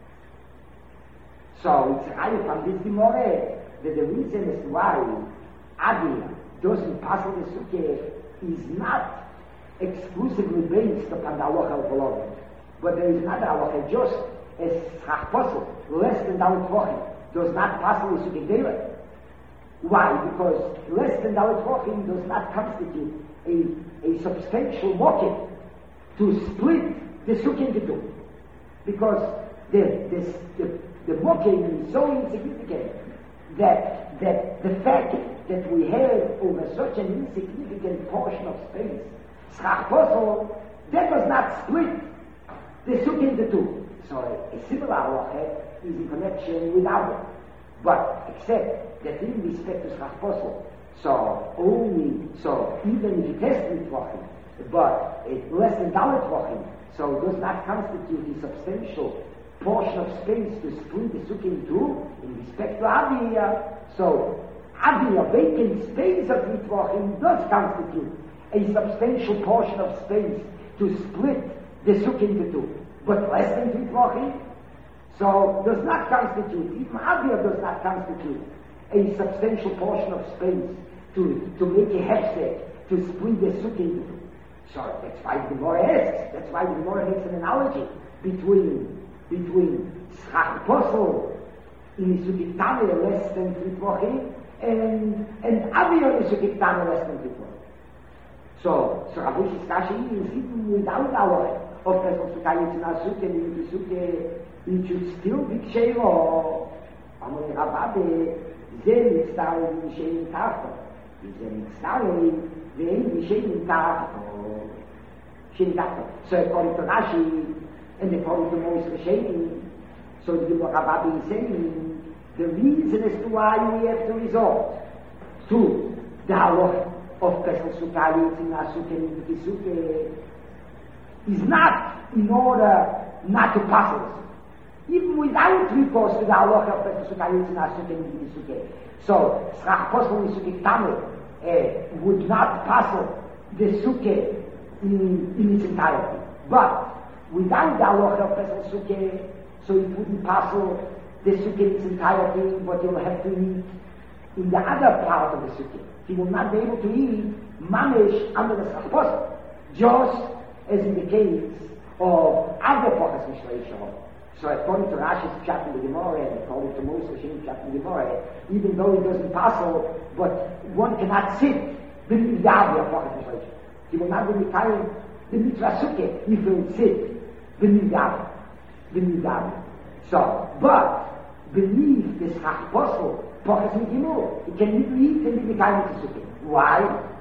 So it's right from this Gemara that the reason is why Avi doesn't pass on the sukkah is not exclusively based upon the halacha of Lobud. But there is another halacha, just as Schach Posel, less than Dalet Tvachim, does not pass on the sukkah daily. Why? Because less than Dalet Tvachim does not constitute a, a substantial mokin to split the sukkah into two. Because the, the, the, the mokin is so insignificant that, that the fact that we have over such an insignificant portion of space, Schach Posel, that does not split the sukkah into two. So a, a similar halacha is in connection with Avia. But except that in respect to Schach Posel, so only, so even if it has three tvachim, but it's less than Dalet tvachim, so it does not constitute a substantial portion of space to split the sukkah in two in respect to Avia. So Avia, vacant space of three tvachim, does constitute a substantial portion of space to split the sukkah into two. But less than three tvachim, So does not constitute, even Avia does not constitute a substantial portion of space to, to make a hefsek, to split the sukkah. So that's why the Gemara asks, that's why the Gemara makes an analogy between between schach posel in sukkah tane less than three tvochim and and Avia in sukkah tane less than three tvochim. So so Rabbi Kashi is even without our of pesel sukkah yitzna sukkah in the sukkah it should still be ksheiro. Amor Rabbi ze mitzvah in shein tachto. Ze mitzvah in shein tachto. Shein tachto. So according to Rashi and according to Moshe Shein, so the Rabbi is saying the reason as to why we have to resort to the halach of pesel sukkah yitzna sukkah in the sukkah is not in order not to pass it. Even without recourse to the halacha of Pesach Sukkah Yitzna Sukkah in the Sukkah. So, Schach Posel in Sukkah Tameh would not pass the Sukkah in, in its entirety. But, without the halacha of Pesach Sukkah, so it wouldn't pass the Sukkah in its entirety, but you'll have to eat in the other part of the Sukkah. You will not be able to eat mamish under the Schach Posel, just as in the case of other Pachas Mishleishah. So according to Rashi's chapter in the Gemara, and according to Moshe Hashan's chapter in the Gemara, even though it doesn't pass, but one cannot sit the Mitzvah of Pachas Mishleishah. He will not be Mikayim the Mitzvah Sukkah if he will sit the Mitzvah. The Mitzvah. So, but beneath this Schach Posel, Pachas Mishleishah, it can neither eat and be Mikayim the Sukkah. Why?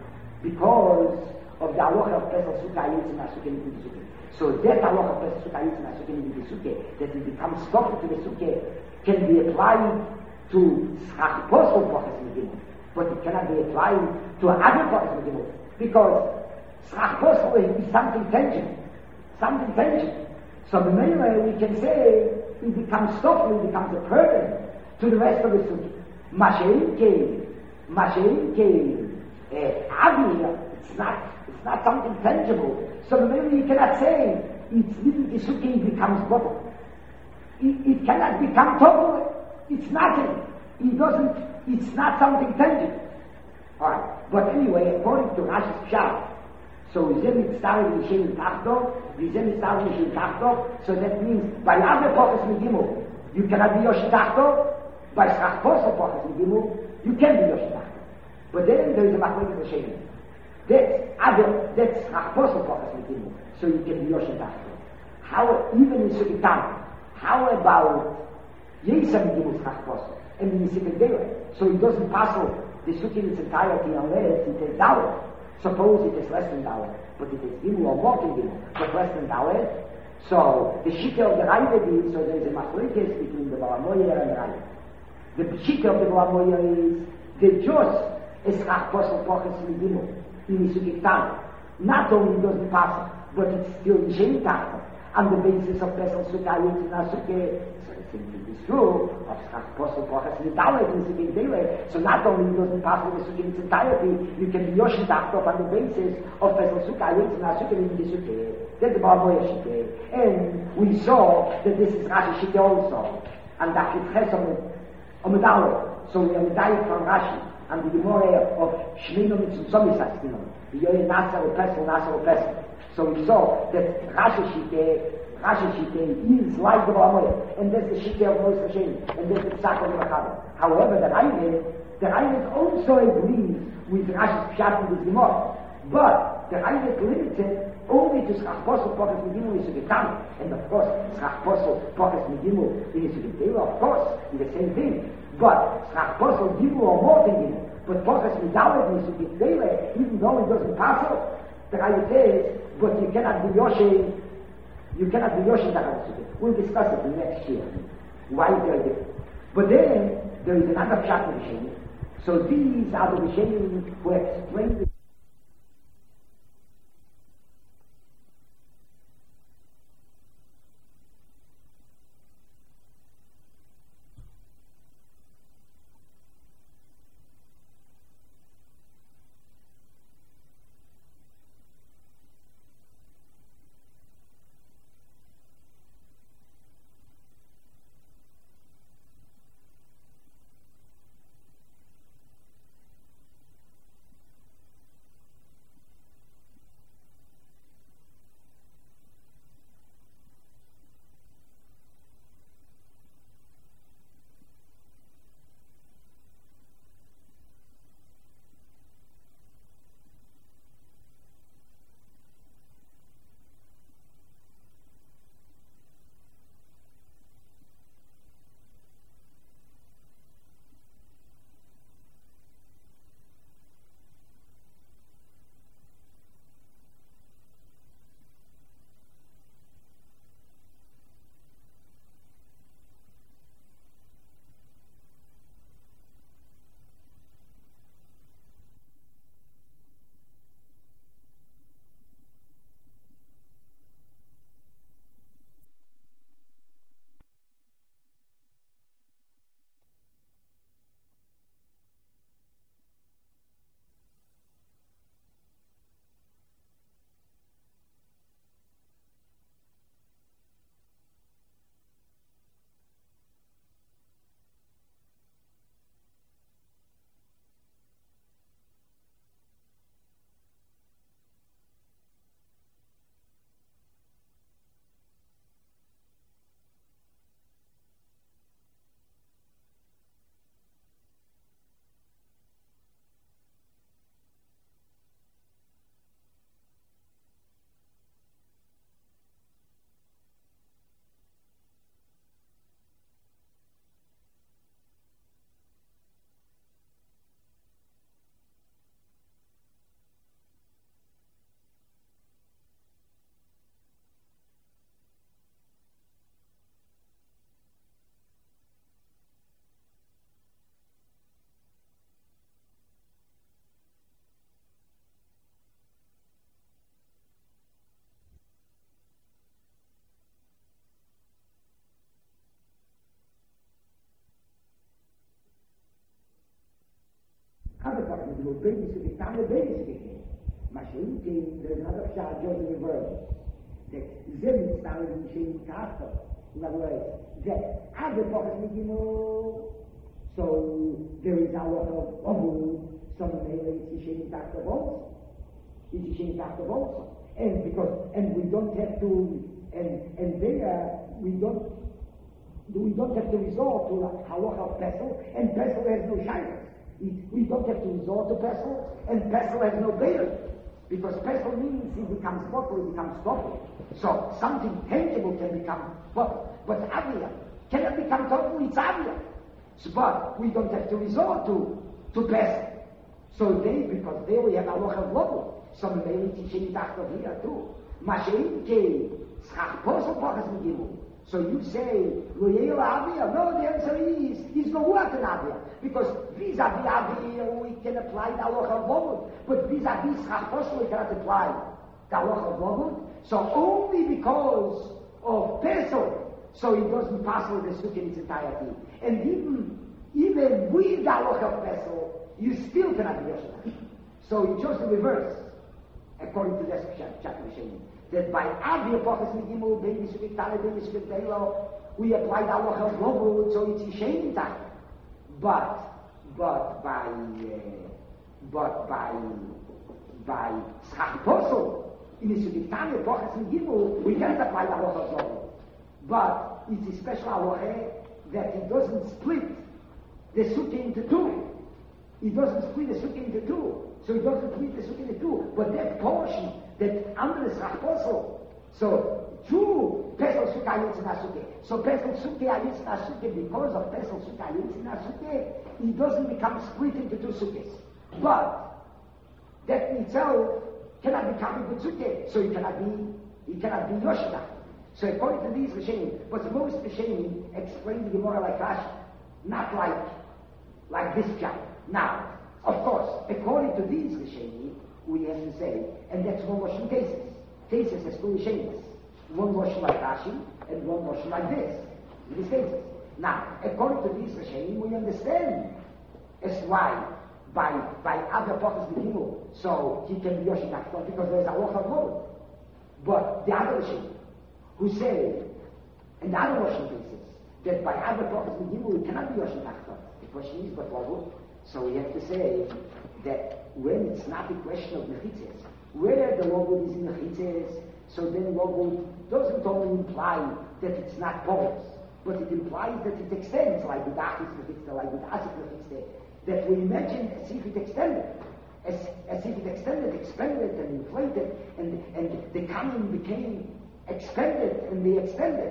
Because of the halacha of Pesach Sukkah Yitzna Sukkah in the Sukkah. So that halacha of Pesach Sukkah Yitzna Sukkah in the Sukkah, that it becomes stuck to the Sukkah, can be applied to Schach Posel Pachas Mishleishah, but it cannot be applied to other Pachas Mishleishah, because Schach Posel is something tangible, something tangible. So the main way we can say it becomes stuck, it becomes a burden to the rest of the Sukkah. Mashein came, Mashein came, Avia, it's not. It's not something tangible. So maybe you cannot say it's living the sukkah, it becomes bottle. It, it cannot become total. It's nothing. It doesn't, it's not something tangible. Alright. But anyway, according to Rashi's Pshat, so Zem Mitzvah in Shem Tachto, Zem Mitzvah in Shem Tachto, so that means by other Pachas Megimel, you cannot be Yoshi Tachto, by Schach Posel Pachas Megimel, you can be Yoshi Tachto. But then there is a Machlokes Hashem. That's other, that's Schach Posel Pachas Megimel, so you can be Yoshi Tachto. How, even in Sukkah, how about Yesa Megimel Schach Posel, and in Yisik Dele, so it doesn't pass the Sukkah in its entirety unless it is Dalet. Suppose it is less than Dalet, but it is Gimel or more than Gimel, but less than Dalet. So the Shikha of the Raiva is, so there is a Machlokes between the Balamoyer and the Raiva. The Shikha of the Balamoyer is the just is Schach Posel Pachas Megimel in Sukkah. Not only does it pass, but it's still in Shem Tachto on the basis of Pesel Sukkah Yitzna Sukkah. So it simply is true of Schach Posel Pachas Megimel in Sukkah Dele. So not only does it pass in the Sukkah in its entirety, you can be Yoshi Tachto on the basis of Pesel Sukkah Yitzna Sukkah in the Sukkah. That's the Balamoyer Shikha. And we saw that this is Rashi Shikha also. And that it has a medallion. So we are medallion from Rashi. And the Gemara of Shmino Mitzvah Sastinon, the Yoy Nasser or Pesel, Nasser or Pesel. So we saw that Rashi Shikha, Rashi Shikha is like the Balamoyer, and that's the Shikha of Moshe Hashem, and that's the Psak of the Machado. However, the Raiva, the Raiva also agrees with Rashi's Pshat in this Gemara, but the Raiva limits it only to Schach Posel Pachas Megimel in Sukkah, and of course Schach Posel Pachas Megimel in Sukkah, of course, in the same thing. But Schach Posel Gimel or more than Gimel, but Pachas Medalet in Sukkah, even though it doesn't pass it, the Raiva says, but you cannot be Yoshi, you cannot be Yoshi Tachas Sukkah. We'll discuss it in next year. Why is there different? But then there is another Pshat in Rishonim. So these are the Rishonim who explain the Pochas Megimel, baby Sukkah, Tanya, baby Sukkah. Mashiach came, there's another shot just in the verse. That Zim started in Shem Kafka. In other words, that other Pochas Megimel, so there is a lot of Obu, some of them it's Shem Kafka also. It's Shem Kafka also. And because, and we don't have to, and, and there, we don't, we don't have to resort to like halacha of Pesach, and Pesach has no shyness. We don't have to resort to Pesach, and Pesach has no bail. Because Pesach means it becomes bottle, it becomes bottle. So something tangible can become bottle. But Avia cannot become total, it's Avia. So, but we don't have to resort to, to Pesach. So they, because there we have halacha of Lobo. Some of them teaching it after here too. Mashiach came, schach posel Pochas Megimel. So you say, Loyel Avia? No, the answer is, is no work in Avia. Because vis-a-vis Avia, we can apply the halacha of Lomud. But vis-a-vis schach posel, we cannot apply the halacha of Lomud. So only because of Pesach, so it doesn't pass with the Sukkah in its entirety. And even, even with the halacha of Pesach, you still cannot be Yoshua. So it's just the reverse. According to this chapter, that by Avia Pochas Megimel, baby Sukkah Tana, baby Sukkah Teilo, we apply the halacha of Lomud, so it's Yishem time. But, but by, uh, but by, by Schach Posel, in the Sukkah Tana, Pochas Megimel, we can't apply the halacha of Lomud. But it's a special halacha that it doesn't split the Sukkah into two. It doesn't split the Sukkah into two. So it doesn't split the Sukkah into two. But that portion, that under the Schach Posel, so two Pesach Sukkah Yitzin HaSukkah. So Pesach Sukkah Yitzin HaSukkah, because of Pesach Sukkah Yitzin HaSukkah, it doesn't become split into two Sukkahs. But that in itself cannot become a good Sukkah. So it cannot be, it cannot be Yoshida. So according to these Rishonim, but most Rishonim explain the Gemara like Rashi, not like, like this chapter. Now, of course, according to these Rishonim, we have to say, and that's one Lashon cases. Cases has two Rishonim. One Lashon like Rashi, and one Lashon like this. In these cases. Now, according to these Rishonim, we understand as why by by other Pochas Megimel, so he can be Yoshid Achton, because there is a Halacha of Lomud. But the other Rishonim, who say, and the other Lashon cases, that by other Pochas Megimel, we cannot be Yoshid Achton. The question is, but Lomud. So we have to say that when it's not a question of mechitzes, where the Lomud is in mechitzes, so then Lomud doesn't only imply that it's not porous, but it implies that it extends, like with Achis mechitzes, like with Asik mechitzes, that we imagine as if it extended, as, as if it extended, expanded and inflated, and, and the coming became expanded and they extended.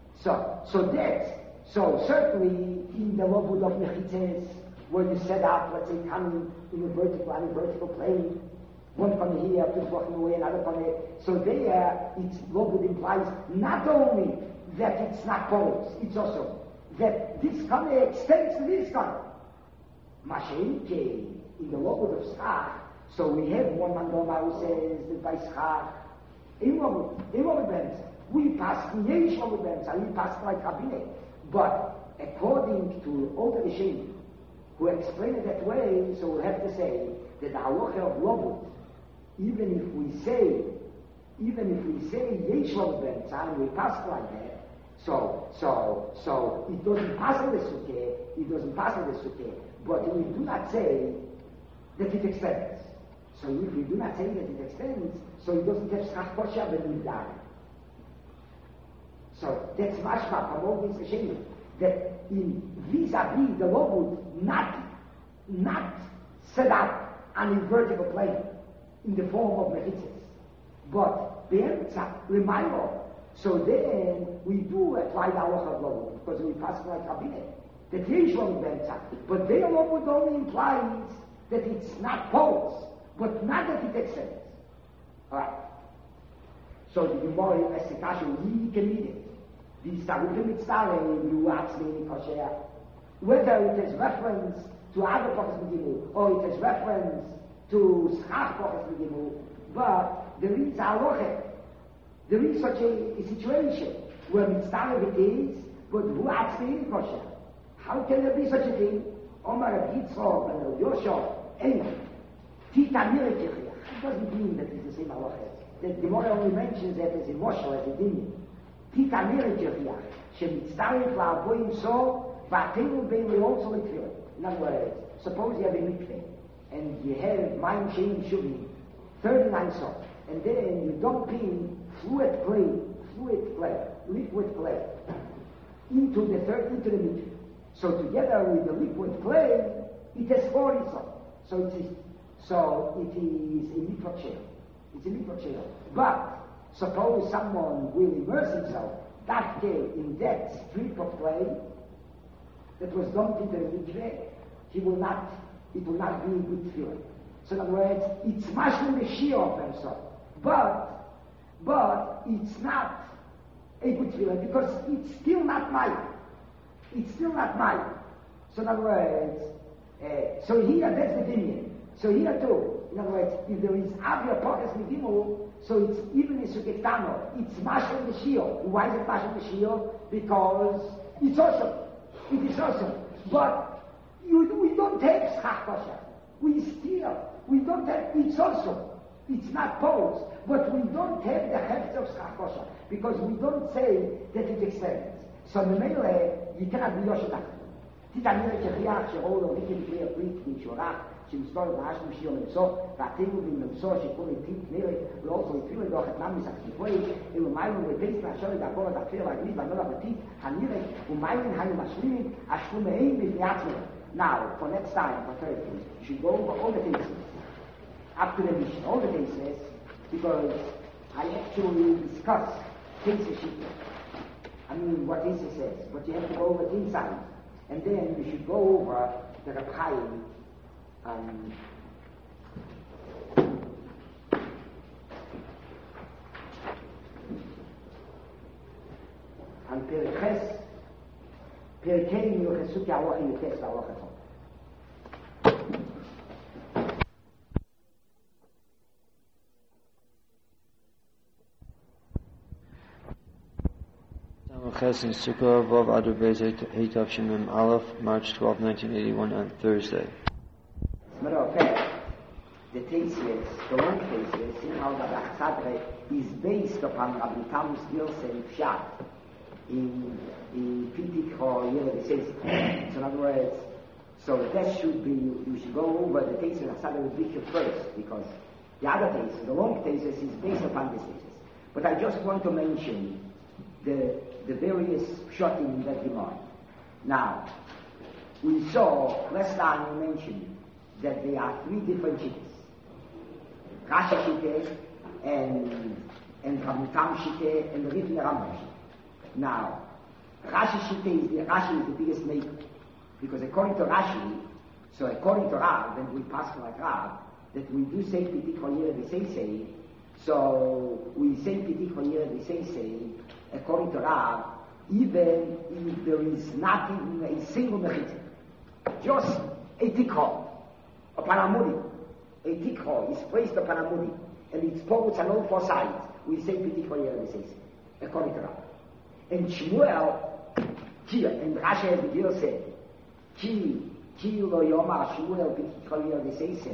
So, so that's, so certainly in the Lomud of mechitzes, where you set up, let's say, coming in a vertical and a vertical plane, one from here, just walking away, another from here. So there, it's Lomud implies not only that it's not porous, it's also that this coming extends to this coming. Mashiach came in the Lomud of Schach, so we have one Mandoma who says that by Schach, in Lomud, in Lomud we pass the Yesh Lomud we pass like Kabineh. But according to all the Rishonim, who explain it that way, so we have to say that the halacha of Lomud, even if we say, even if we say Yesh Lomud B'Emtza, we pass like that, so, so, so, it doesn't pass on the Sukkah, it doesn't pass on the Sukkah, but we do not say that it extends. So if we do not say that it extends, so it doesn't have Schach Kosher when we die. So that's mashma from all these Rishonim, that in vis-a-vis the Lomud not, not set up on a vertical plane in the form of mechitzes, but be'emtza, reminder. So then we do apply the halacha of Lomud, because we pass like Kabineh, that Yesh Lomud be'emtza. But their Lomud only implies that it's not porous, but not that it extends. Alright. So the Gemara as a kasha, we can read it. The Starufim Mitzvah, you ask me, whether it is reference to other Pochas Megimel, or it is reference to Schach Pochas Megimel, but there is a halacha. There is such a, a situation where Mitzvah it is, but who asks me, How can there be such a thing? Omar of Yitzchok and Yoshua, Anyway, Tita Mirikirchia, it doesn't mean that it's the same halacha. The Gemara only mentions that as a moshel, as a din. Tita Mirikirchia, shemitzarech la'avoim so, va'atelu bein also l'tfilah. In other words, suppose you have a mikveh, and you have mine shein shuvim, thirty-nine so, and then you dump in fluid clay, fluid clay, liquid clay, into the third, into the mikveh. So together with the liquid clay, it has forty so. So it is, so it is a mikvah shell. It's a mikvah shell. But suppose someone will immerse himself that day in that strip of clay that was dumped into the mikveh, he will not, it will not be a good feeling. So in other words, it's mashlim the shia of himself. But, but it's not a good feeling because it's still not mine. It's still not mine. So in other words, uh, so here that's the opinion. So here too, in other words, if there is avia pockets midimu, so it's even in sukektano, it's mashal the shio. Why is it mashal the shio? Because it's awesome. It is awesome. But you, we don't have schach kosher. We still, we don't have, it's awesome. It's not posed, but we don't have the heft of schach kosher because we don't say that it experiments. So the mele, you cannot be yoshedak. Tita Mirikirchia, she'olo, rikim kriya prit, mishorach, שמסתור בהשם שיום למסור, ועתינו בממסור שכל איתית נראה, ולאוסו התחילו לדוח את נמי סקסיפוי, אלו מיילון ופייס לאשר לדעבור את הכפיר להגניב בנולה בתית, הנראה, ומיילון היו משלימים, אשכו מהם בפני עצמם. Now, for next time, for third thing, you should go over all the cases, up to the mission, all the cases, because I actually discuss cases, I mean, what cases says, but you have to go over the inside, and then you should go over the Reb Chaim, Um, an Perikhes, Perikein Yochesuk Yaloch in the text of Aloch. Ches in Sukkah, Vav Adar Beis Heitav Shemim Aleph, March twelfth, nineteen eighty-one, on Thursday. As a matter of fact, the thesis, the long thesis, in how the Achsadre is based upon Rabbi Tamus Nielsen Pshat in in Pitikho Yerev. So in other words, so that should be, you should go over the thesis of Achsadre with Bishop first, because the other thesis, the long thesis, is based upon this thesis. But I just want to mention the the various Pshatim in that Gemara. Now, we saw, last time we mentioned, that there are three different shittas. Rashi Shittah and and Ramutam Shittah and the Rifnei Rambam Shittah. Now, Rashi Shittah is the Rashi is the biggest maker. Because according to Rashi, so according to Rav, when we pass like Rav, that we do say Pitik Choyer V'Seisei, so we say Pitik Choyer V'Seisei, according to Rav, even if there is not even a single mechitza, just a tikho, a panamudi, a tikho is placed upon a mudi, and it's poured on all four sides, we say Pitik Choyer V'Seisei, according to Rav. And Shmuel, here, and Rashi has here said, Ki, Ki lo yomar Shmuel Pitik Choyer V'Seisei,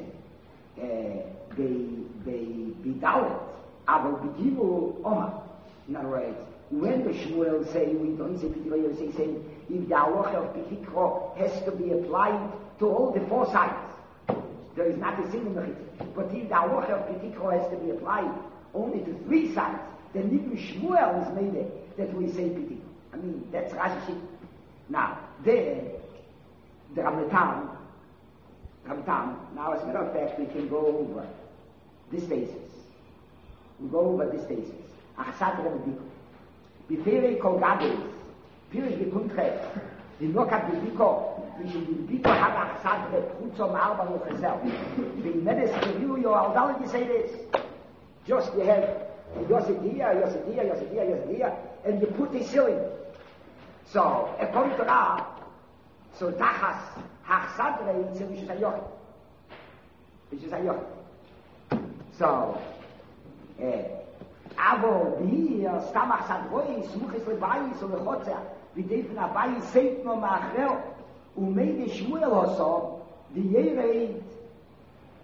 they, they bedalet, aber begivu Omar. In other words, when the Shmuel say, we don't say Pitik Choyer V'Seisei, if the halacha of Pitik has to be applied to all the four sides, there is not a single mechitza. But if the halacha of Pitik has to be applied only to three sides, then even Shmuel is made it that we say Pitik. I mean, that's Rashi. Now, there, the Ramatam, Ramatam, now as a matter of fact, we can go over this thesis. We go over this thesis. Achsad Rebediko. Befere kol gadis, Pirish Bekuntret, the Nokat Bebiko, which is the Biko had Achsad Rebediko Marba Nuchesel. The medicine review, your aldality say this. Just you have Yosidia, Yosidia, Yosidia, Yosidia, and you put the ceiling. So, according to Rav, so Tachas, Achsadre, it's a Vishus HaYochid. Vishus HaYochid. So, eh, Avo, hier, Stam Achsadroi, Smuchis Lebayis, und Lechotzer, wie Defen Abayis, Seit no Ma'achel, und Meide Shmuel Hosso, die Yereid,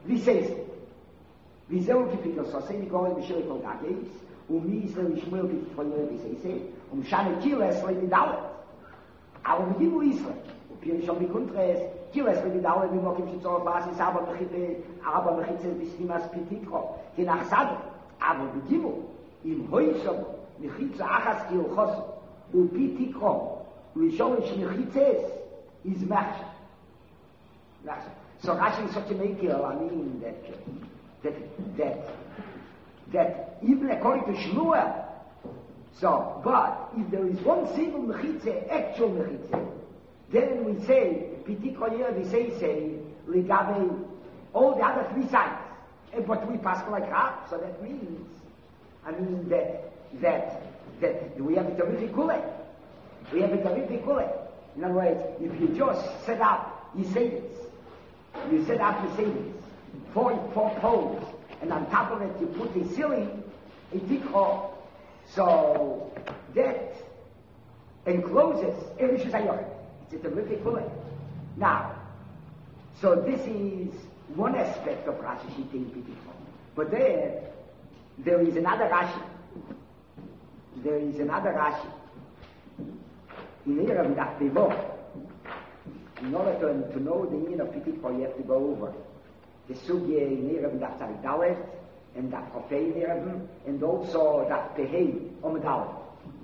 Wie seist du? Wie soll ich für das Sosse, wie gold beschirrt und Agis, und wie ist er, ich schmöl, wie von ihr, wie seist du? Und schane Kiles, weil mit Dauer. Aber mit ihm, wo ist er? Und hier schon wie Kuntres, Kiles, weil mit Dauer, wie noch im Schützer Basis, aber mich hitte, aber mich hitte, bis die Mas Pitikro, die nach Sade. Aber mit ihm, im Häuser, mich hitte, Achas, Kil, Chos, und Pitikro, und schon ich mich hitte, is Machsha. Machsha. So Rashi is such a maker, I mean, that, that, that, that even according to Shmuel, so, but if there is one single mechitze, actual mechitze, then we say, Pitikoyer, we say, say, Ligabe, all the other three sides. And, but we pass like half, so that means, I mean, that, that, that we have a terrific kule. We have a terrific kule. In other words, if you just set up your savings, you set up your savings, four, four poles, and on top of it you put a ceiling, a tikro, so that encloses Erishus HaYochid. It's a terrific bullet. Now, so this is one aspect of Rashi Shita in Pitikro. But there, there is another Rashi. There is another Rashi. In Erev Daf Bevo, in order to, to know the meaning of Pitikro, you have to go over the Sugye in Erev Daf Tzadik Dalet, and Daf Chofei in Erev, and also Daf Pehei Omid Aleph.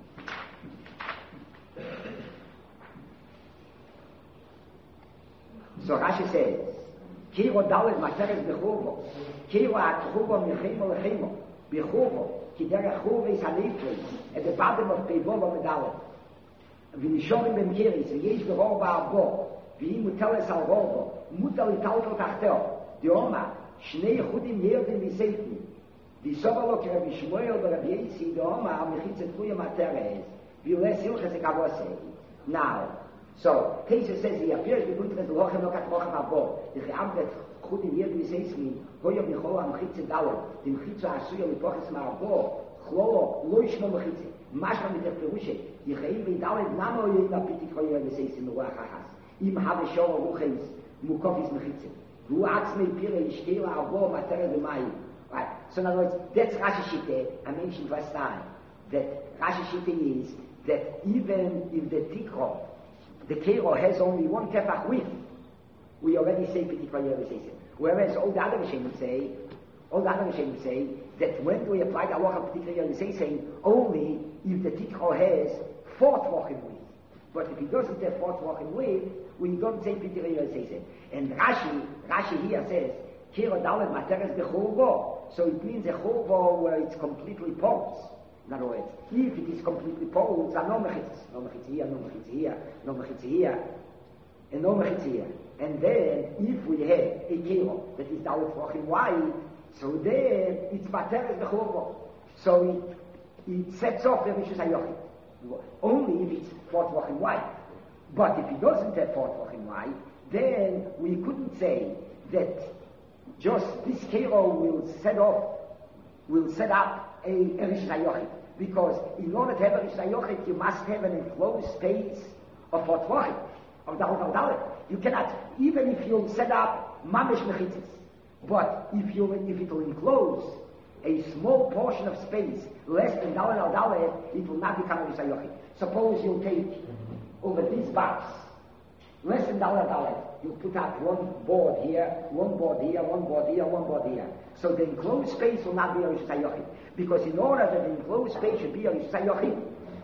So Rashi says, Kiro Dalet Materes Bechuvo, Kiro Atchuvo Mechemo Lechemo, Bechuvo, Ki Derech Chuvo is Hanifli, at the bottom of Bevo Omid Aleph. ונשורים במקיריס, ויש ברור בעבו, ואם מוטלס על רובו, מוטל לטלטל תחתו, דאומה, שני חודים ירדים וסייטים, וסובה לו כרבי שמואל ורבי יסי, דאומה, המחיץ את פויה מטרס, ויולה סילחס הקבוסי. Now, so, Tesis says he appears before the Lochem no Katrochem Abo, the Cheamdet Chudim Yirdim Seismi, Hoya Michola Mchitze Dalet, the Mchitze Asuya Lipoches Marabo, Chlolo, Loishno Mchitze, Mashma mit der Perushe, die Cheim Dalet Namo Yirdim Pitikro Yirdim Seismi, Ruach Hachas, Im Have Shoro Ruchens, Mukofis Mchitze, Ru Atzmei Pire Yishtela Abo Matere de Mai. Right, so in other words, that's Rashi Shite, I mentioned last time, that Rashi Shite is that even if the Tikro, the Kero has only one tefach width, we already say Pitikro Yeriseisim. Whereas all the other Rishonim say, all the other Rishonim say that when we apply the halacha of Pitikro Yeriseisim, only if the Tikro has four tvachim width. But if it doesn't have four tvachim width, we don't say Pitikro Yeriseisim. And Rashi, Rashi here says, Kero Dalet Materes Bechurbo. So it means a churbo where it's completely porous. In other words, if it is completely porous, there are no mechitzes. No mechitzes here, no mechitzes here, no mechitzes here, and no mechitzes here. And then, if we have a kero that is Dalet Tvachim wide, so then it's Materes Bechurbo. So it, it sets off the Rishus HaYochid. Only if it's four Tvachim wide. But if it doesn't have four Tvachim wide, then we couldn't say that just this kero will set off, will set up a, a Rishus HaYochid. Because in order to have a Rishus HaYochid, you must have an enclosed space of four tvachim, of Dalet al Dalet. You cannot, even if you set up mamish mechitzes, but if you if it will enclose a small portion of space, less than Dalet al Dalet, it will not become a Rishus HaYochid. Suppose you take over this box, less than Dalet al Dalet, you put up one board here, one board here, one board here, one board here. So the enclosed space will not be a Rishus HaYochid. Because in order that the enclosed space should be a Rishus HaYochid,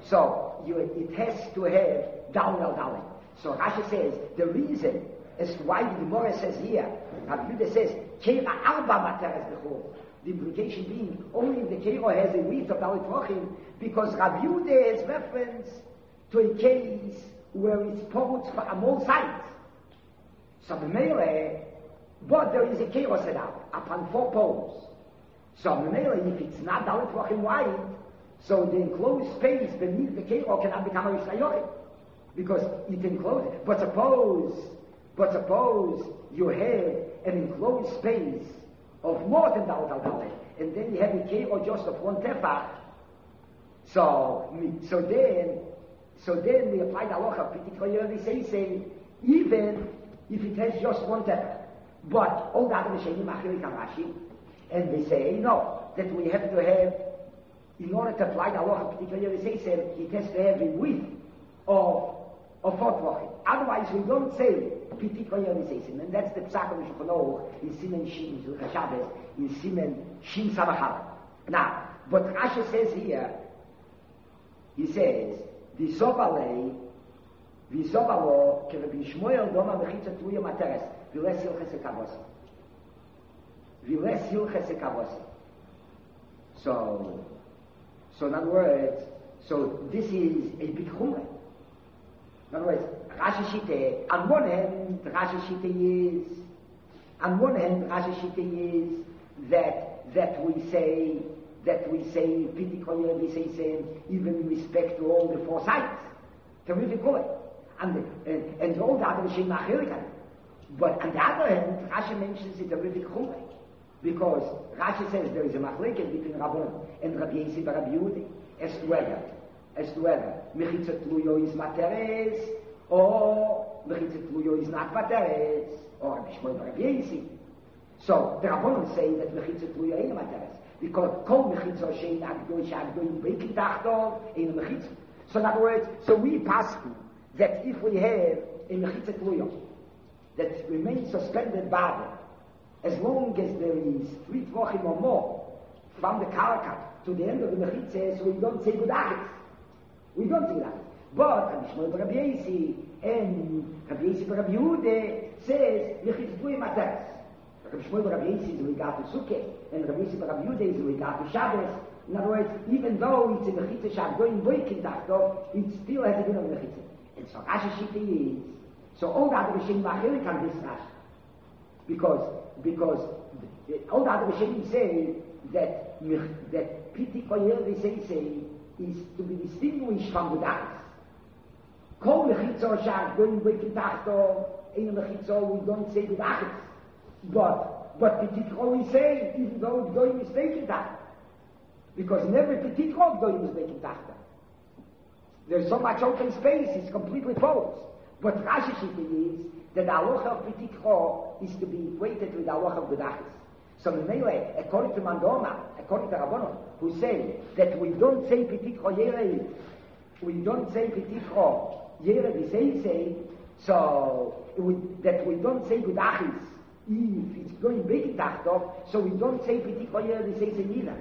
so you, it has to have Dalet al Dalet. So Rashi says, the reason as to why the Gemara says here, Rabbi Yehuda says, Kera Arba Materes Bechur. The implication being, only if the Kera has a width of Dalet Tvachim, because Rabbi Yehuda has reference to a case where it's porous on all sides. So the Mele, but there is a Kero set up upon four poles. So the Mele, if it's not Dalet Tvachim wide, so the enclosed space beneath the Kero cannot become a Rishus HaYochid, because it encloses it. But suppose, but suppose you have an enclosed space of more than Dalet al Dalet, and then you have a Kero just of one tefach. So, so then, so then we apply the halacha of Pitikro Yeriseisim, even if it has just one tefach. But all the other Rishonim Achilik and Rashi, and they say, no, that we have to have, in order to apply the halacha particularly, they say, it has to have a width of, of four tvachim. Otherwise, we don't say, and that's the psak of Shulchan Aruch in Simen Shin, in Shabbos, in Simen Shin Samachal. Now, what Rashi says here, he says, V'sobale, V'sobalo, Kerebi Shmuel Doma Mechitza Tuya Materes, V'les Hilches Ekavosi. V'les Hilches Ekavosi. So, so in other words, so this is a big chumrah. In other words, Rashi Shite, on one hand, Rashi Shite is, on one hand, Rashi Shite is that, that we say, that we say, Pitikoyer, we say, say, even in respect to all the four sides. Terrific chumrah. And, and, and all the other Shem Achilikan. But on the other hand, Rashi mentions it a terrific chumrah. Because Rashi says there is a machleket between Rabbanon and Rabbi Yossi and Rabbi Yehuda as to whether, as to whether Mechitza Tluyo is materes or Mechitza Tluyo is not materes, or Rabbi Shmuel and Rabbi Yossi. So the Rabbanon say that Mechitza Tluyo ain't materes because Kol Mechitza Shein Agdoi Shagdoi Beki Tachtov ain't Mechitza. So in other words, so we pass that if we have a Mechitza Tluyo that remains suspended body, as long as there is three tvachim or more from the karaka to the end of the mechitza, so we don't say good achis. We don't say that. But Rabbi Shmuel bar Rabbi Yossi and Rabbi Yossi bar Rabbi Yehuda says mechitza tuya materes. Rabbi Shmuel bar Rabbi Yossi is regard to Sukkah, and Rabbi Yossi bar Rabbi Yehuda is regard to Shabbos. In other words, even though it's a mechitza shab going boikin tachto, it still has a din of mechitza. And so Rashi Shita is, so all the other Rishonim Achilik on this Rashi, because because all the other Rishonim say that that Piti Koyer they say say is to be distinguished from the Dachs. Kol Mechitzo Shach going Boikin Tachto, Ein Mechitzo we don't say the Dachs, but but Piti Koyer we say even though it's going mistaken Tachto, because never Piti Koyer going mistaken Tachto. There's so much open space; it's completely false. But Rashi Shita is that the halacha of Pitikho is to be equated with the halacha of Gedachis. So Mimele, according to Mandoma, according to Rabbanon, who say that we don't say Pitikho Yere, we don't say Pitikho Yere, we say say, so we, that we don't say Gedachis if it's going big Tachtov, so we don't say Pitikho Yere, we say say neither.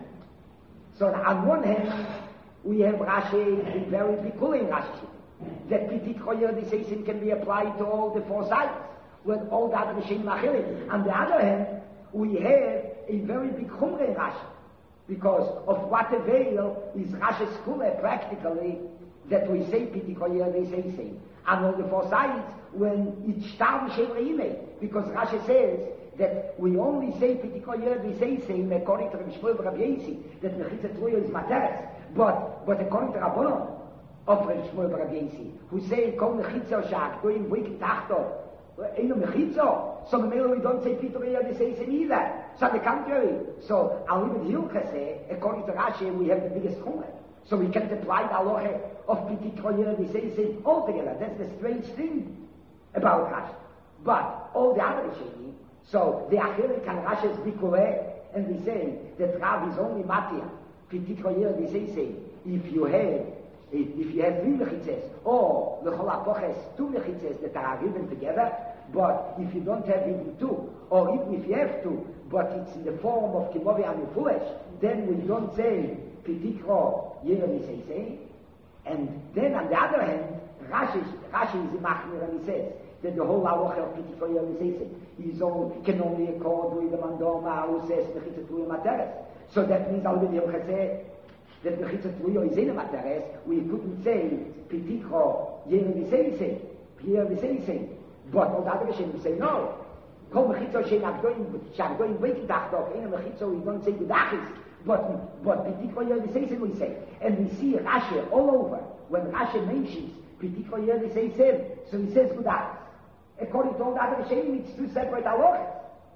So on one hand, we have Rashi, very peculiar Rashi, that Pitik Choyer Diseisim can be applied to all the four sides, with all the other Rishonim Achilik. On the other hand, we have a very big Chumre in Rashi, because of what avail is Rashi's Kule practically, that we say Pitik Choyer Diseisim. On all the four sides, when it's Shtar V'Shem because Rashi says that we only say Pitik Choyer Diseisim according to Rabbi Shmuel and Rabbi Yossi, that Mechitza Tluyo is Materes, but, but according to Rabbanon, of Rabbi Shmuel bar Rabbi Yossi, who say Kol Mechitzo Shak going wicked tachto, ain't no Mechitzo. So we don't say Peter Yod says it either. So on the contrary, so I'll leave it Hilcha say, according to Rashi, we have the biggest chumrah. So we can apply the halacha of Pitik Yod says it altogether. That's the strange thing about Rashi. But all the other Rishonim, so the Achilik and Rashi's Bikure, and we say that Rav is only Matia. Pitik Yod says it. If you have If you have three mechitzes, or l'chol apoches, two mechitzes that are given together, but if you don't have even two, or even if you have two, but it's in the form of kimovi anufulesh, then we don't say pitikro yeremi seisei. And then on the other hand, Rashi, Rashi is machmir and he says that the whole halacha of pitikro yeremi seisei is only, can only accord with the mandoma who says mechitzet tuya materes. So that means al b'di say that Mechitza Tluyo is in a materes, we couldn't say Pitikho Yere V'Seisei, Pierre V'Seisei. But all the other Rishonim say no. Kol Mechitzo Shein Agdoim Beki Tachtov, in a Mechitzo we don't say Gedachis, but but Pitikho Yere V'Seisei we say. And we see Rashi all over, when Rashi mentions Pitikho Yere V'Seisei, so he says Gedachis. According to all the other Rishonim, it's two separate halachas.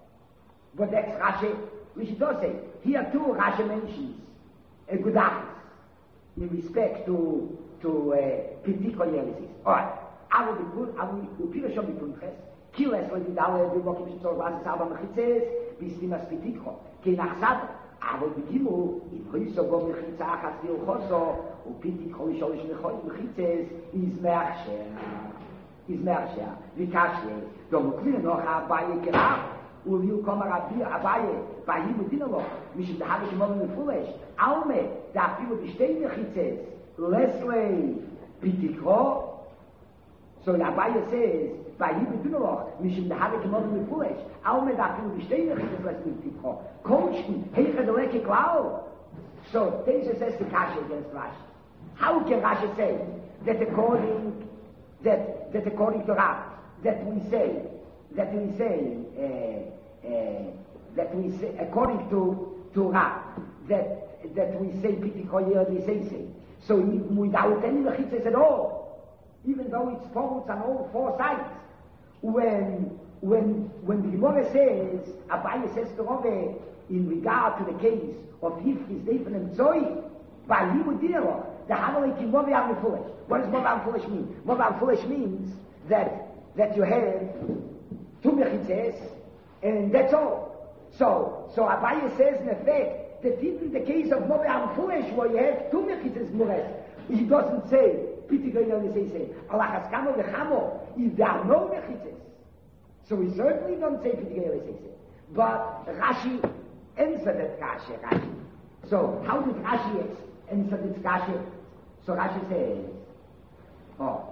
But that's Rashi, we should not say. Here too Rashi mentions a good achis in respect to to Pitik Choyer. All right, I will be good. I will be Pira Shom Bikunches. Kiles le Vidale, du Bokim Shitzor, was es aber Mechitzes, bis die Maspitikho. Kein Achsad, aber die Gimu, in Rüso, go Mechitza, Achas, die Uchoso, und Pitikho, ich soll ich Mechitzes, is Merche, is Merche, wie Kasche, do Mokline noch Abaye Kerach, und wie kommen Rabbi Abaye, bei ihm und Dinalo, mich in der Habe gemollen mit Fulesh, Alme, da Afilu bestehen Mechitzes, Leslie, Pitikho, so Abaye says, bei ihm und Dinalo, mich in der Habe gemollen mit Fulesh, Alme, da Afilu bestehen Mechitzes, Leslie, Pitikho, Coaching, Heiche de Leke Klau. So, this says the Kasha against Rashi. How can Rashi say that according that that according to Rav, that we say that we say uh, uh, that we say according to to Rav, that that we say Pitikoyer we say say. So without any mechitzes at all, even though it's folds on all four sides, when when when the Gemara says Abaye says to Rove in regard to the case of Hifris Defen and Zoi, by Yibudiro, the Hamalek in Mobi Am Fulish. What does Mobi Am Fulish mean? Mobi Am Fulish means that that you have two mechitzes, and that's all. So, so Abaye says in effect that even the case of Mobi Am Fulish, where you have two mechitzes mures, he doesn't say Pitigoy only say say Alachas Kamo v'Chamo if there are no mechitzes. So he certainly don't say Pitigoy only say say. But Rashi answered that Rashi, Rashi. So how did Rashi answer this Rashi? So Rashi says, oh,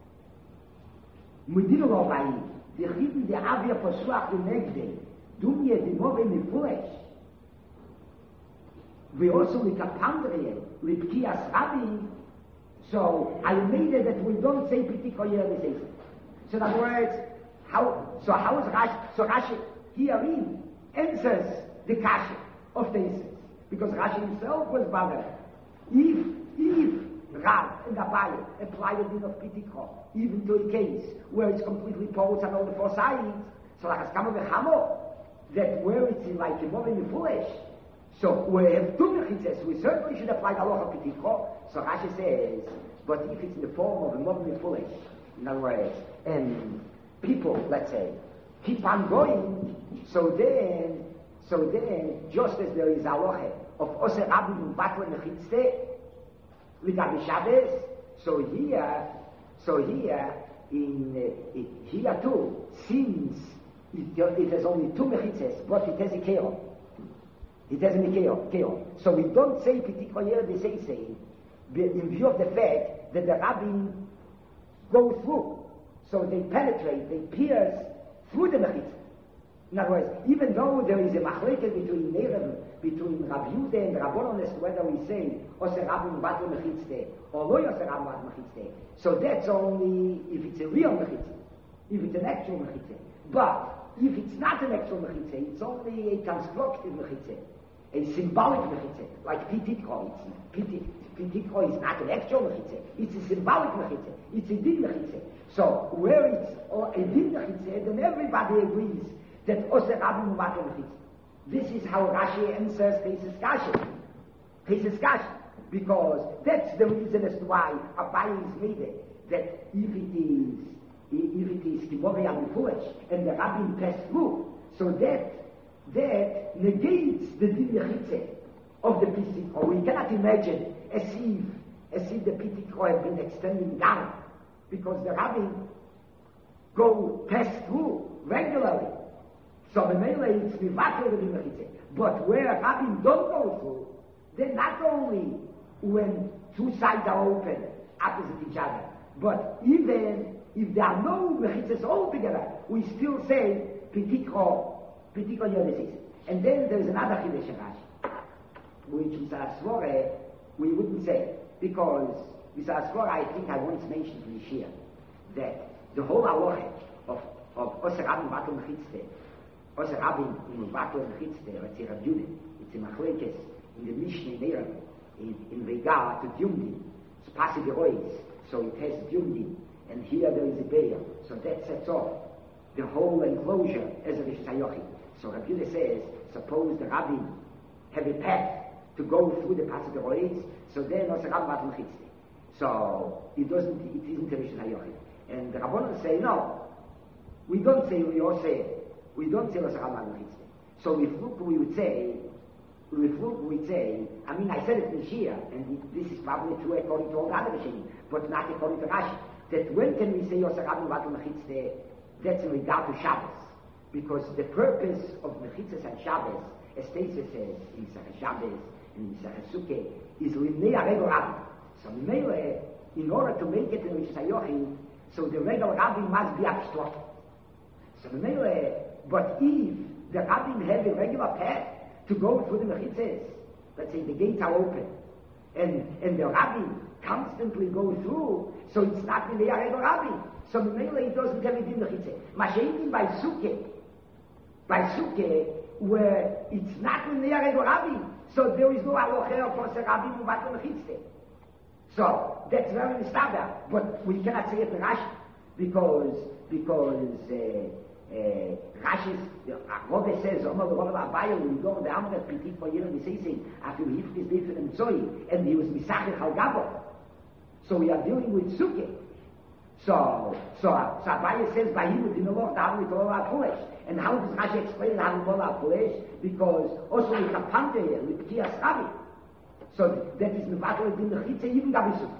Mudino Robai, the Chibin the Avia Posuach the next day, Dumye the Move in the flesh. We also with Kapandriel, with Kias Rabbi. So I made it that we don't say Pitikoyer we say. So in other words, how so how is Rashi so Rashi herein answers the kasha of the Isis. Because Rashi himself was bothered. If, if Rav and Abaye apply the din of Pitiko, even to a case where it's completely posed on all the four sides, so like Askamo v'Chamo, that where it's in like a more in the foolish, so we have two mechitzes, we certainly should apply the law of Pitiko. So Rashi says, but if it's in the form of a more in the foolish, in other words, and people, let's say, keep on going, so then So then, just as there is a loche of Oser Rabbi Batla Mechitzte, Ligabi Shabbos, so here, so here, in, uh, here too, since it, it has only two mechitzes, but it has a keo. It has a keo, keo. So we don't say Pitikoyer the say say, in view of the fact that the Rabbi go through. So they penetrate, they pierce through the mechitzah. In other words, even though there is a machleket between Nerev, between Rav Yehuda and Rabbanon as to whether we say Oser Rabbi Batla Mechitzte or Lo Oser Rabbi Batla Mechitzte, so that's only if it's a real Mechitzte, if it's an actual Mechitzte. But if it's not an actual Mechitzte, it's only a constructive Mechitzte, a symbolic Mechitzte, like Pititko. Pititko is not an actual Mechitzte, it's a symbolic Mechitzte, it's a din Mechitzte. So where it's or a din Mechitzte, then everybody agrees that Oser Rabbi Batla Mechitzte. This is how Rashi answers his discussion. His discussion. Because that's the reason as to why Abaye is made it. That if it is, if it is Kimori and foolish, and the Rabbi passed through, so that, that negates the Din Yechitze of the Pitik. Or we cannot imagine as if, as if the Pitik had been extending down. Because the Rabbi go pass through regularly. So the Mele is Mivatel with the Mechitze. But where Rabbim don't go through, then not only when two sides are open, opposite each other, but even if there are no Mechitzes altogether, we still say Pitiko, Pitiko Yodesis. And then there's another Chidesh Rashi, which with Asvore we wouldn't say, because with Asvore I think I once mentioned in this year that the whole halacha of of Oser Rabbi Batla Mechitzte, Oser Rabbi Batla Mechitzte, let's say Rav Yehuda, it's in Machlekes, in the Mishnah there, in, in regard to Dyumdin, it's passive heroics, so it has Dyumdin, and here there is a Beir, so that sets off the whole enclosure as a Rish Tayochi. So Rav Yehuda says, suppose the Rabbi have a path to go through the passive heroics, so then Oser Rabbi Batla Mechitzte. So it doesn't, it isn't a Rish Tayochi. And the Rabbanon say, no, We don't say Yosef. We don't say L'Sachamad Mechitzte. So with Luke we would say, with Luke we would say, I mean I said it this year, and this is probably true according to all the other Rishonim, but not according to Rashi, that when can we say Yosachamad Mechitzte, that's in regard to Shabbos. Because the purpose of Mechitzes and Shabbos, as Teisa says in Yisachar Shabbos and in Yisachar Sukkah, is Limnei HaRegel Rabbi. So Mele, in order to make it in Yisachar Yochid, so the Regel Rabbi must be obstructed. So Mele, but if the Rabbim have a regular path to go through the Mechitzes, let's say the gates are open, and, and the Rabbim constantly go through, so it's not Limnei HaRegel Rabbi. So Mele, it doesn't have a din Mechitzes. Mashein by Sukkah, by Sukkah, where it's not in the Area Rabbi, so there is no alocher for the Rabbi Mubat Mechitzte. So that's very mistada, but we cannot say it in Rashi because because uh, uh, Rashi's Rabbi says, "Omar Rabbi Abaye, when you go on the Amr Pitik for Yerim Misaysin, after he hit his different Tzoi, and he was Misachir Halgabo." So we are dealing with Sukkah. So, so, so Abaye says, by him, we know how we call our flesh. And how does Rashi explain how we call our flesh? Because also we have Pante here, with Kiyas Rabi. So that is Mevatel Din Mechitze, even Gabisuk.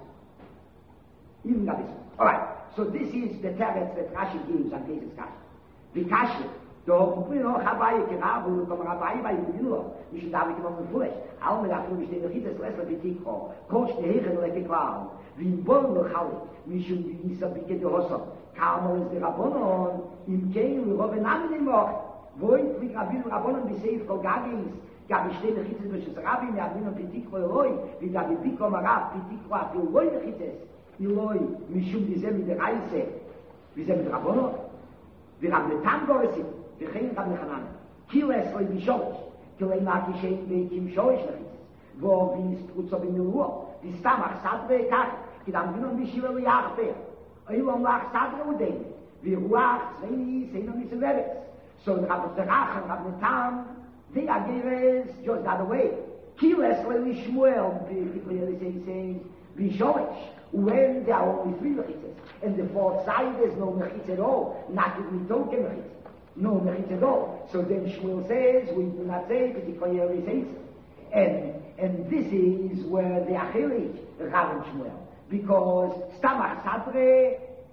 Even Gabisuk. Alright, so this is the teretz that Rashi gives on this discussion. The Kashi, the Hopupino, Habaye, Kirabu, Kom Rabaye, by Yulo, we should have it from the flesh. All the Rafi, which the Mechitze, less of the Tikho, Kosh the Hegen, like a cloud. We born the Chali, we should be Nisabike the Hossam. Karmel is the Rabbonon, im Kein, we have an anymore. Void, we have been Rabbonon, we say, for Gagis, Gabi Shtei Mechitze, which is Rabbi, we have been on Pitikho Eloi, we have been Pitikho Marav, Pitikho Afi Eloi Mechitze, Eloi, Mishum Dizem, the Reise, we say, the Rabbonon, we have the Tangoresim, we Chen Rab Nechanan, Kiles, Loi Bishorish, Kilei Maki Shein, Kim Shorish Mechitze, wo vi Strutzo Binuruo, vi Stamach Sadre Kach, כי דמגינו משיבה ויחפר. היו אמלך סדרה ודין, וירוח צבאי סיינו מסובבת. So the Rabbi Zerach and Rabbi Tam, they are givers just the other way. Kiles Levi Shmuel, the clearly says, Bishorish, when there are only three mechitzes, and the fourth side there's no mechitz at all, not even toke mechitz, no mechitz at all. So then Shmuel says, we do not say, but the clearly says, and and this is where the Achilich, Rav and Shmuel. Because Stamach Sadre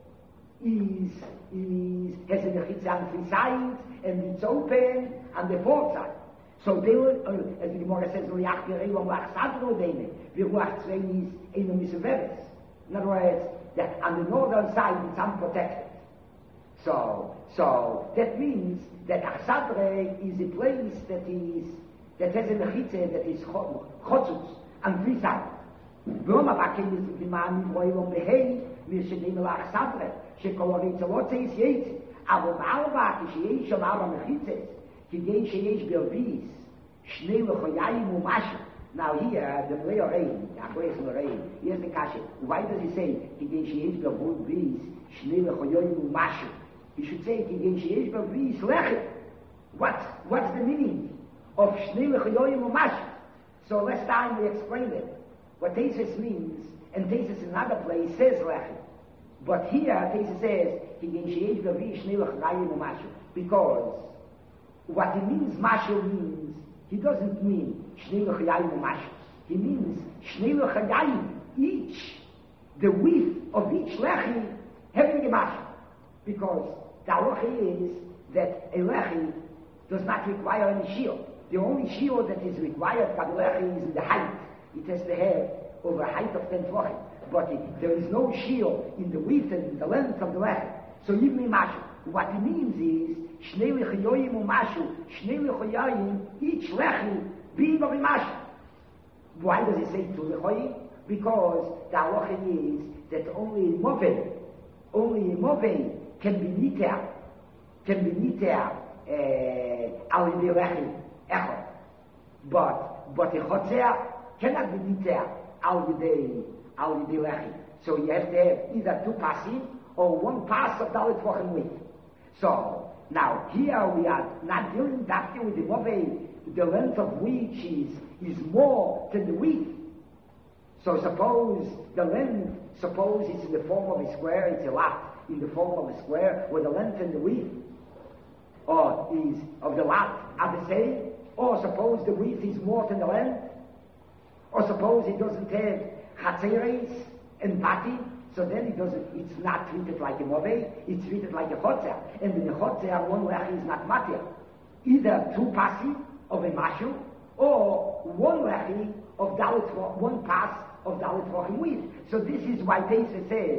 is, is, has a mechitza on three sides, and it's open on the fourth side. So they will, uh, as the Gemara says, Riach Yerei Lomach Sadre Odeine, Viruach Tzvei is Eino Miseveres. In other words, that on the northern side it's unprotected. So, so that means that Achsadre is a place that is, that has a mechitza that is chotzutz on three sides. ואום הבקל מזמן נברואי לו בהי מרשדים לך סדרה שכל הרצוות זה יצא אבל מערבה כשיש שם ארבע מחיצת כדי שיש ברביס שני לחויים ומשהו. Now here the play of rain, the place of rain, here's the kasha. Why does he say כדי שיש ברביס שני לחויים ומשהו? He should say כדי שיש ברביס לחם. What? What's the meaning of שני לחויים ומשהו? So last time we explained it. What Tesis means, and Tesis in another place says Lechem. But here Tesis says, because what he means Mashu means, he doesn't mean Shnei L'chayim Mashu. He means Shnei L'chayim, each, the width of each Lechem having a Mashu. Because the halacha is that a Lechem does not require any shield. The only shield that is required for the Lechem is in the height. It has to have over a height of ten tefachim. But it, there is no shield in the width and in the length of the lechem. So even in Mashu, what it means is, Shnei L'chayoyim u'mashu, Shnei L'chayoyim, each lechem being of a Mashu. Why does it say two L'chayoyim? Because the halacha is that only a Moven, only a Moven can be niter, can be niter al yedei lechem echad. But, but a chotzer cannot be niter al yedei al yedei lechem. So you have to have either two passim or one pass of dalit tvachim width. So now here we are not dealing directly with the movei, the length of which is is more than the width. So suppose the length, suppose it's in the form of a square, it's a lot, in the form of a square, where the length and the width or is of the lot are the same, or suppose the width is more than the length, or suppose it doesn't have chatzeres and bati, so then it doesn't, it's not treated like a moveh, it's treated like a chotzer. And in the chotzer, one lechi is not matir. Either two passi of a mashu, or one lechi of dalit, one pass of dalit rochim width. So this is why Teisa says,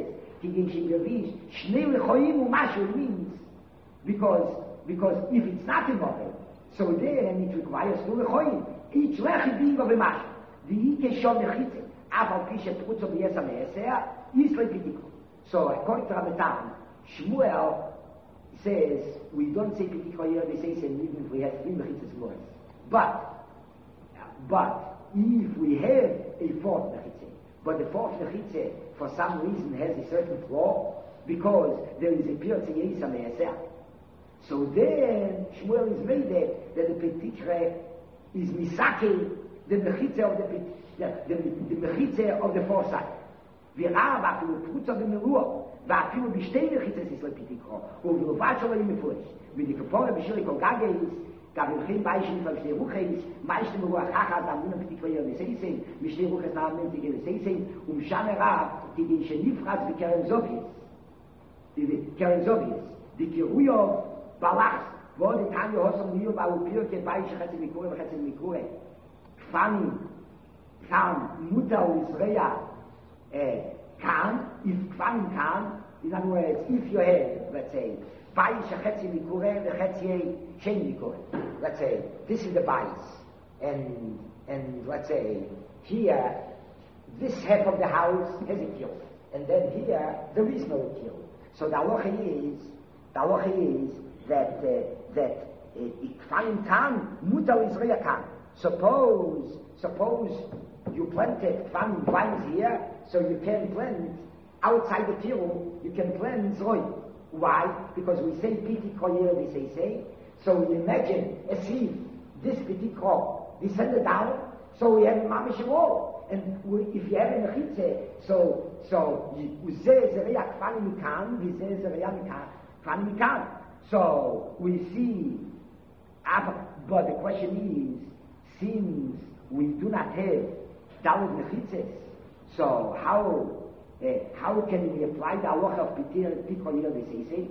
Shnei lechoim u'mashu means, because Because if it's not a moveh, so there and it requires two lechoim. Each lechi being of a mash. The ike shon mechitze, aval pishe putzo b'yesa me'esea, is lepitiko. So according to Rabbetan, Shmuel says, we don't say pitiko here, they say same even if we have three mechitzes more. But, but, if we have a fourth mechitze, but the fourth mechitze for some reason has a certain flaw, because there is a pirtz in yesa me'esea, so then Shmuel is made that, that the Petitre is misake the mechitze of the the, the, the mechitze of the foresight. V'ra v'afilu putza b'meruah v'afilu b'shtei mechitzes is lepitikro u'v'luvat sholo yim mefurish v'dikapora b'shiri kol gageis gavimchim b'ayishim from shtei ruches ma'ishtem meruah chachas amuna petikro yer l'seisen m'shtei ruches na'amen tigel l'seisen u'mshane rav tigin shenifraz v'kerem zovies kerem zovies dikiruyov balach, wo die Tanja Hossam Niyo ba upirke baish chetze mikure v'chetze mikure kfani kan muta u'isreya kan, if kfani kan, in other words, if you have, let's say, baish chetze mikure v'chetze shen mikure, let's say, this is the baish, and, and let's say, here, this half of the house has a kill, and then here, there is no kill. So the halacha is, the halacha is, that uh, that ikfaim kan mutar Israel kan. Suppose suppose you planted kfaim vines here, so you can plant outside the field. You can plant zroy. Why? Because we say piti koyer, we say say. So we imagine a seed, this piti crop descended down. So we have mamish wall, and we, if you have a mechitze, so so we say zereya kfaim kan, we say zereya kfaim kan. So we see, but the question is, since we do not have Dalit Mechitzes, so how uh, how can we apply the halacha of Pitir Pitkoyer V'Seisei?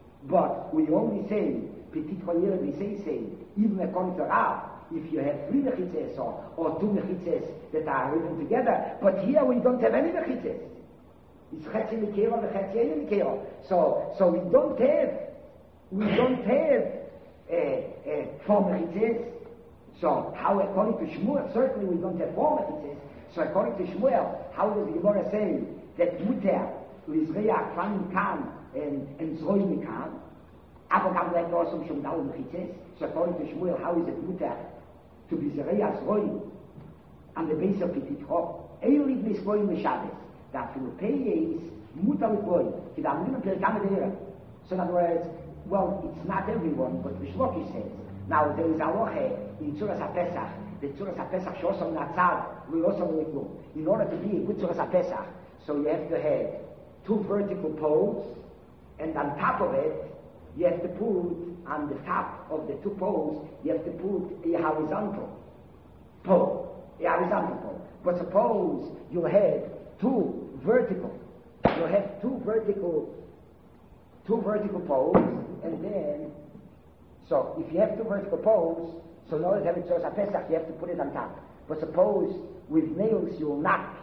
But we only say Pitkoyer V'Seisei, even according to Rav, if you have three Mechitzes or, or two Mechitzes that are written together. But here we don't have any Mechitzes. It's Chetzi Mikero v'Chetzi Eini Mikero. So so we don't have. We don't have uh, uh, four mechitzes. So how, according to Shmuel, certainly we don't have four mechitzes. So according to Shmuel, how does the Gemara say that muter l'izreya kfanim kan and and zroy mikan? Aber gam like also shum daul mechitzes. So according to Shmuel, how is it muter to be zreya zroy on the base of pititro? Eilig misvoy mishaves. That to pay is muter l'voy. Kidam nima pergam deira. So in other words, well, it's not everyone, but Rishloki says. Now, there is a loche in Tzuras HaPesach, the Tzuras HaPesach Shosam Natzad, Losam Likum. In order to be a good Tzuras HaPesach, so you have to have two vertical poles, and on top of it, you have to put, on the top of the two poles, you have to put a horizontal pole, a horizontal pole. But suppose you have two vertical, you have two vertical two vertical poles, and then, so if you have two vertical poles, so in order to have it Tzuras HaPesach, you have to put it on top. But suppose with nails you will knock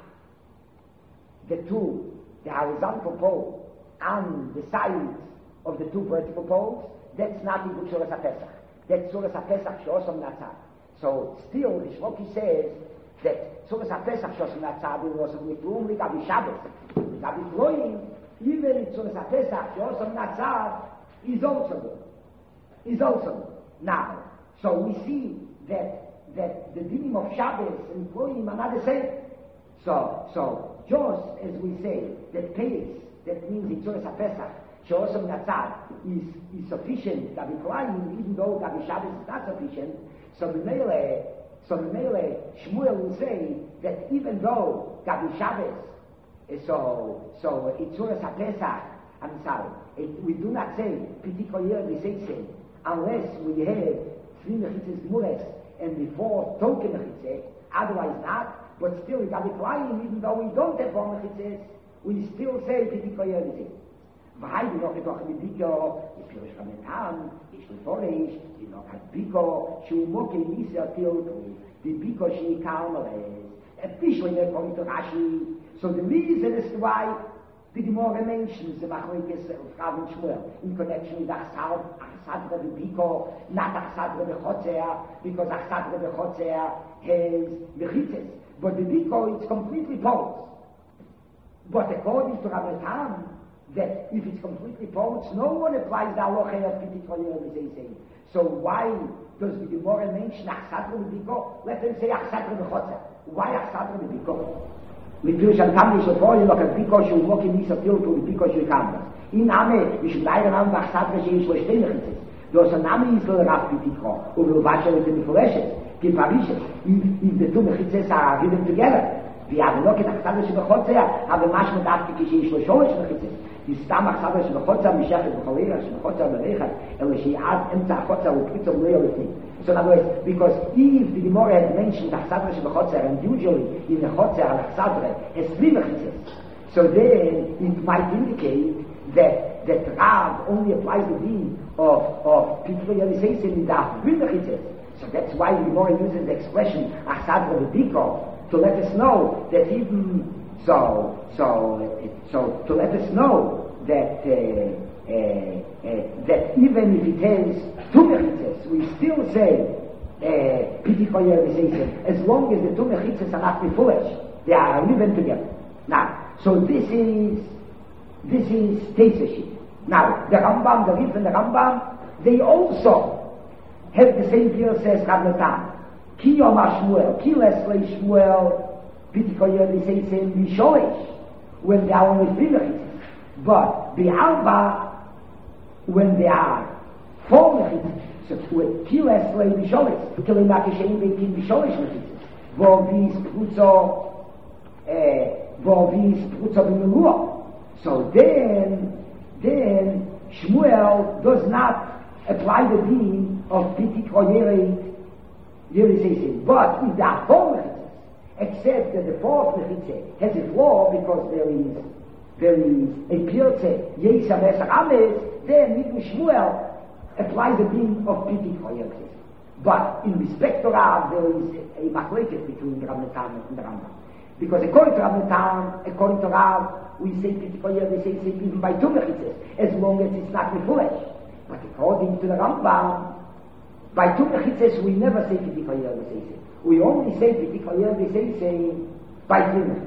the two, the horizontal pole on the sides of the two vertical poles, that's not in Tzuras HaPesach. That's Tzuras HaPesach Shosam Natzad. So still, the Shloki says that Tzuras HaPesach Shosam Natzad will also be room with Gabi Shabbos. Gabi Floim, even in Tzuras HaPesach, Shosam Natzad is also good. Is also good. Now, so we see that that the dinim of Shabbos and Floim are not the same. So, so just as we say that Peis, that means in Tzuras HaPesach, Shosam Natzad is, is sufficient, Gabi Floim, even though Gabi Shabbos is not sufficient, so the Mele, so the Mele, Shmuel will say that even though Gabi Shabbos, so, so in Tzuras HaPesach, I'm sorry. It, we do not say Pitikoyer V'Seisei unless we have three mechitzes Gmures and before token mechitzes, otherwise not. But still, we got it lying, even though we don't have four mechitzes, we still say Pitikoyer V'Seisei. Weil wir noch gedacht mit Biko, die Pirisch Rametan, ich will vorlesen, die noch hat Biko, שהוא מוקי ניסר תיאוטו, die Biko שהיא Karmeres, a bisschen der kommt to Rashi. So the reason is why the Gemara mentions the Machlokes of Rav and Shmuel in connection with Achsad, Achsadre Biko, not Achsadre Bechotzer, because Achsadre Bechotzer has Mechitzes, but the Biko is completely false. But according to Rav Tam, that if it's completely false, no one applies the halacha of Pitikoyer V'Seisei. So why does the Gemara mention Achsadre Biko? Let them say Achsadre Bechotzer. Why Achsadre Biko? Mit an kann ich so vorhin noch ein Biko שהוא מוקי ניסר תיאוטו וביקו שהוא קמבס. אם נאמה, משום לילה נאמה באחסדרה שיש לו שתי מחיצות. דוס הנאמה ישראל רב פיתיקו, ובלבשל את זה מפורשת, כפרישת, if the two מחיצות are given together. ויאבו לא כתחסדרה שבחוצה, אבל משמע דווקא כשיש לו שורש מחיצות. היא סתם אחסדרה שבחוצה משכת בחולרה, שבחוצה מריחת, אלא שהיא עד אמצע החוצה ופריצה ולא יולפים. So in other words, because if the Gemara had mentioned Achsadre Shebechotzer, and usually in the Chotzer and Achsadre has three mechitzes, so then it might indicate that that Rav only applies the deen of of Pitikoyer V'Seisei in the three mechitzes. So that's why the Gemara uses the expression Achsadre Biko to let us know that even so so so to let us know that. Uh, Uh, uh, that even if it has two mechitzes, we still say Pitikoyer V'Seisei, as long as the two mechitzes are not foolish, they are living together. Now, so this is this is Teisashit. Now, the Rambam, the Rif and the Rambam, they also have the same view as Rav Natan. Ki Yomar Shmuel, Ki Leslei Shmuel, Pitikoyer V'Seisei Misholish, when they are only three mechitzes. But B'Arba, when they are four mechitzes, so Ki Leslei Misholish, Kili Makishein Beitin Misholish mechitzes, wo vis Prutzo, wo vis Prutzo B'Nelua. So then, then Shmuel does not apply the deen of Pitikoyer V'Seisei. But if there are four mechitzes, except that the fourth mechitzeh has a flaw because there is there is a pirtze Yesa V'Esar Ames, then even Shmuel applies the deen of Pitikoyer V'Seisei. But in respect to Rav, there is a machlokes between Rav Natan and the Rambam. Because according to Rav Natan, according to Rav, we say Pitikoyer V'Seisei even by two mechitzes, as long as it's not foolish. But according to the Rambam, by two mechitzes we never say Pitikoyer V'Seisei. We only say Pitikoyer V'Seisei by three mechitzes.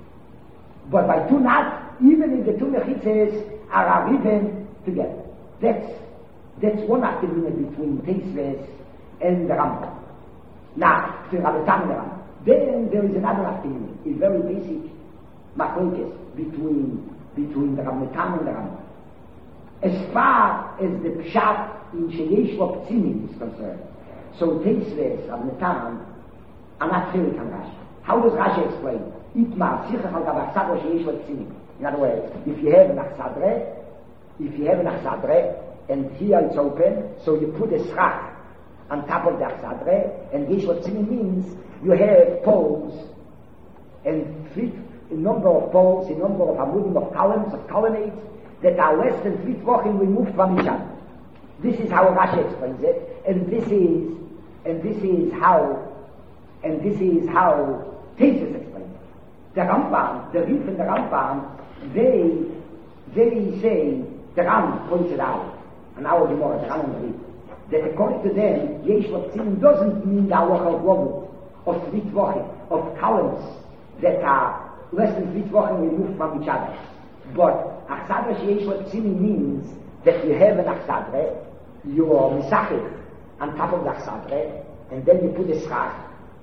But by two not, even if the two mechitzes are given together. That's that's one agreement between Teisves and the Rambam. Now, between Rav Natan and the Rambam. Then there is another agreement, a very basic machlokes between between the Rav Natan and the Rambam. As far as the pshat in Sheyesh Lo Ptzinim is concerned, so Teisves, Rav Natan, are not clearly on Rashi. How does Rashi explain? Itmar Sichach Al Gav Achsadre Sheyesh Lo Ptzinim. In other words, if you have an Achsadre, if you have an Achsadre, and here it's open, so you put a schach on top of the Achsadre, and Yesh Lo Ptzinim means you have poles, and three, a number of poles, a number of amudim, of columns, of colonnades, that are less than three tvochim removed from each other. This is how Rashi explains it, and this is, and this is how, and this is how Teisves explains it. The Rambam, the Rif and the Rambam, they, they say, the Ram points it out, and our Gemara, the Ram and the Rif, that according to them, Yesh Lo Ptzinim doesn't mean the halacha of Lomut, of three tvochim, of columns that are less than three tvochim removed from each other. But Achsadre Sheyesh Lo Ptzinim means that you have an Achsadre, you are misachik on top of the Achsadre, and then you put a schach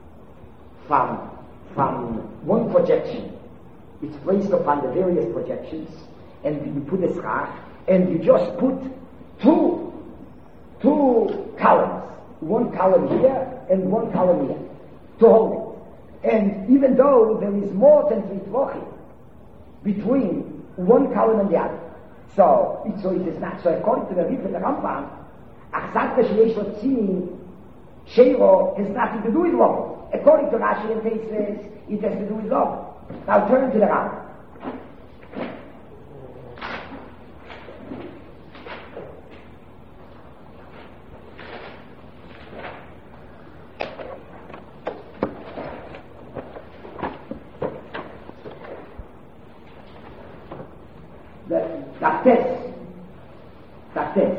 from, from one projection. It's placed upon the various projections, and you put a schach, and you just put two, two columns, one column here and one column here, to hold it. And even though there is more than three tvochim between one column and the other, So, it's so it is not. So according to the Rif and the Rambam, Achzakta Sheyesh Lotzini, Sheiro has nothing to do with love. According to Rashi and Tosfos, it has to do with love. Now turn to the Rambam. Success. Success.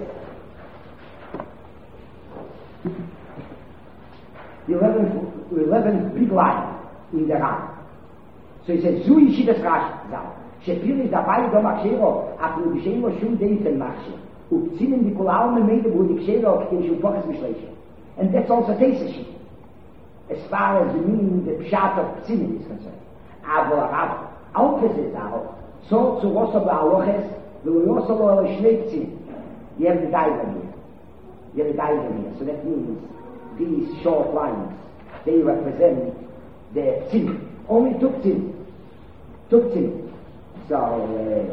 The eleventh, eleventh big line in the Ram. So he says, Zui Shidas Rashi, Zal. Shepir is dabei do Machshero, apnu b'sheimo shum deitel Machsher. Upzinen di kulaum meide bu dikshero, k'tim shum poches mishleishe. And that's also Tosfos. As far as the meaning, the pshat of Pzinen is concerned. Aber Rav, opposite now, so zu Rosa Ba'aloches, the Rosa Ba'aloches, you have the diagram here. You have the diagram here. So that means these short lines, they represent the Pzinen. Only two Pzinen. Two Pzinen. So, uh,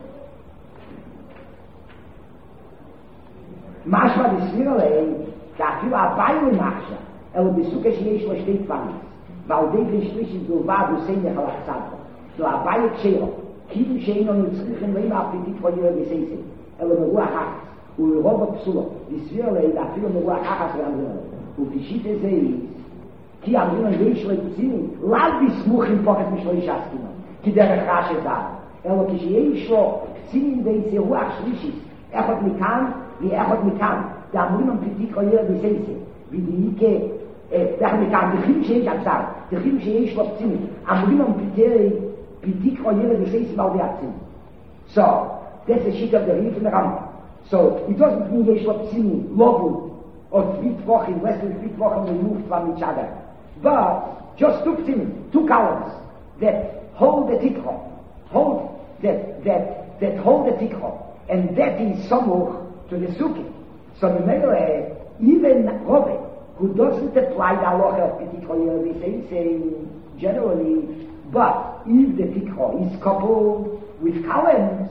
Mashma d'Svirale, dafür Abayu Machsha, אלא בסוכה שיש לו שתי פעמים, ועל די בשלישי בלבד הוא סייך על החסדו. So Abayu Kshero, כאילו שאינו נצריכים לא מהפליטית חוירה בסייסי, אלא מרוח אחת, ולרוב הפסולו, d'Svirale, דאפילו מרוח אחת ואמרינו, ובשיט הזה כי אמרינו יש לו פצינים, לאו בסמוכים פוחת משלוי שסקינו, כי דרך רשע זר. אלא כשיש לו קצינים באיזה רוח שלישית, אחד מכאן ואחד מכאן, דאמרים הם פליטית חוירה בסייסי, ודייקה, דרך מכאן, דחים שיש עצר, דחים שיש לו קצינים, אמרים הם פליטית חוירה בסייסי בעל די הקצינים. So, that's the sheet of the Rif and the Rambam. So, it doesn't mean יש לו קצינים, lobu, or three tvochim, less than three tvochim removed from each other. But, just two qtsinim, two columns, that hold the tikro, hold that that that hold the tikro, and that is samuch to the suki. So the matter, even Robert, who doesn't apply the halacha of tikro, we say saying generally, but if the tikro is coupled with columns,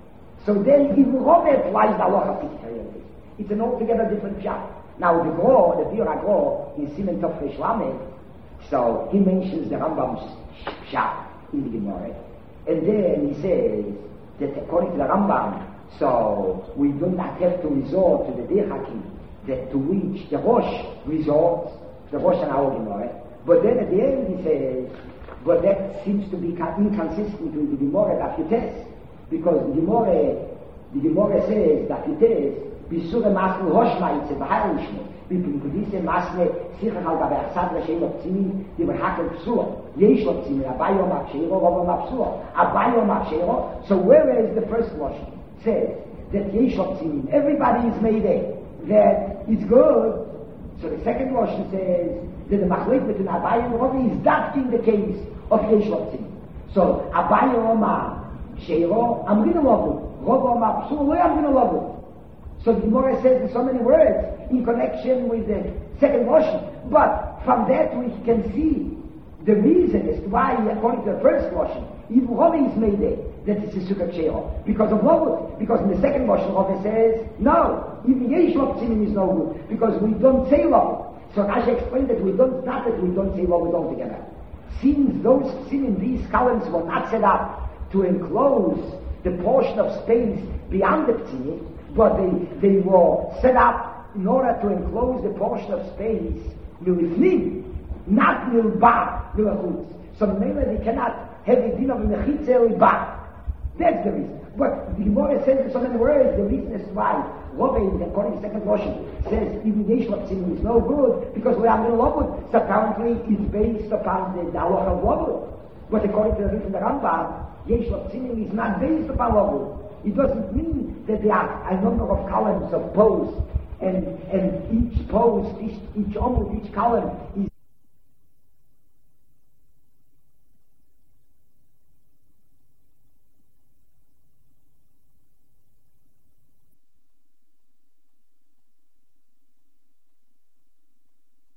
so then even Robert applies the halacha of tikro. It's an altogether different job. Now the Gro, the Bir HaGro, in Simen Tov Resh Lamed, so he mentions the Rambam's Pshat in the Gemara. And then he says that according to the Rambam, so we do not have to resort to the Dechaki, that to which the Rosh resorts, the Rosh and our Gemara. But then at the end he says, but that seems to be inconsistent with the Gemara that you test, because the Gemara, the Gemara says that you test, Bisure Masle Rosh Maitze, Bahayishme, Bipinkodise Masle, Sicher Al Gabe Achsad Rashem Opzini, die Berhakel Psur, Yesh Opzini, Abayo Mapshero, Robo Mapsur, Abayo Mapshero. So where is the first Rosh? Says that Yesh Opzini, everybody is made there, that it's good. So the second Rosh says that the Machlek between Abayo and Robo is that in the case of Yesh Opzini. So Abayo Mapshero, Amrino Robo, Robo Mapsur, Lo Amrino Robo. So the Gemara says in so many words in connection with the second Rosh. But from that we can see the reason as to why, according to the first Rosh, even Rovi is made there, that it's a Sukkah Kshero. Because of Rovi. Because in the second Rosh, Rovi says, no, even Yesh Lopzinim is no good, because we don't say Rovi. So Rashi explained that we don't start it, we don't say Rovi altogether. Since those Pzinim, these columns were not set up to enclose the portion of space beyond the Pzinim, but they, they were set up in order to enclose the portion of space milifnim, not milba, milachutz. So maybe they cannot have a din of mechitze or ba. That's the reason. But the Gemara says in so many words, the reason is why Robin, according to the second Rosh, says even Yesh Lopzinim is no good because we are in Lobud. So apparently it's based upon the halacha of Lobud. But according to the Rif and the Rambam, Yesh Lopzinim is not based upon Lobud. It doesn't mean that there are a number of columns of posts, and and each post, each each almost each column is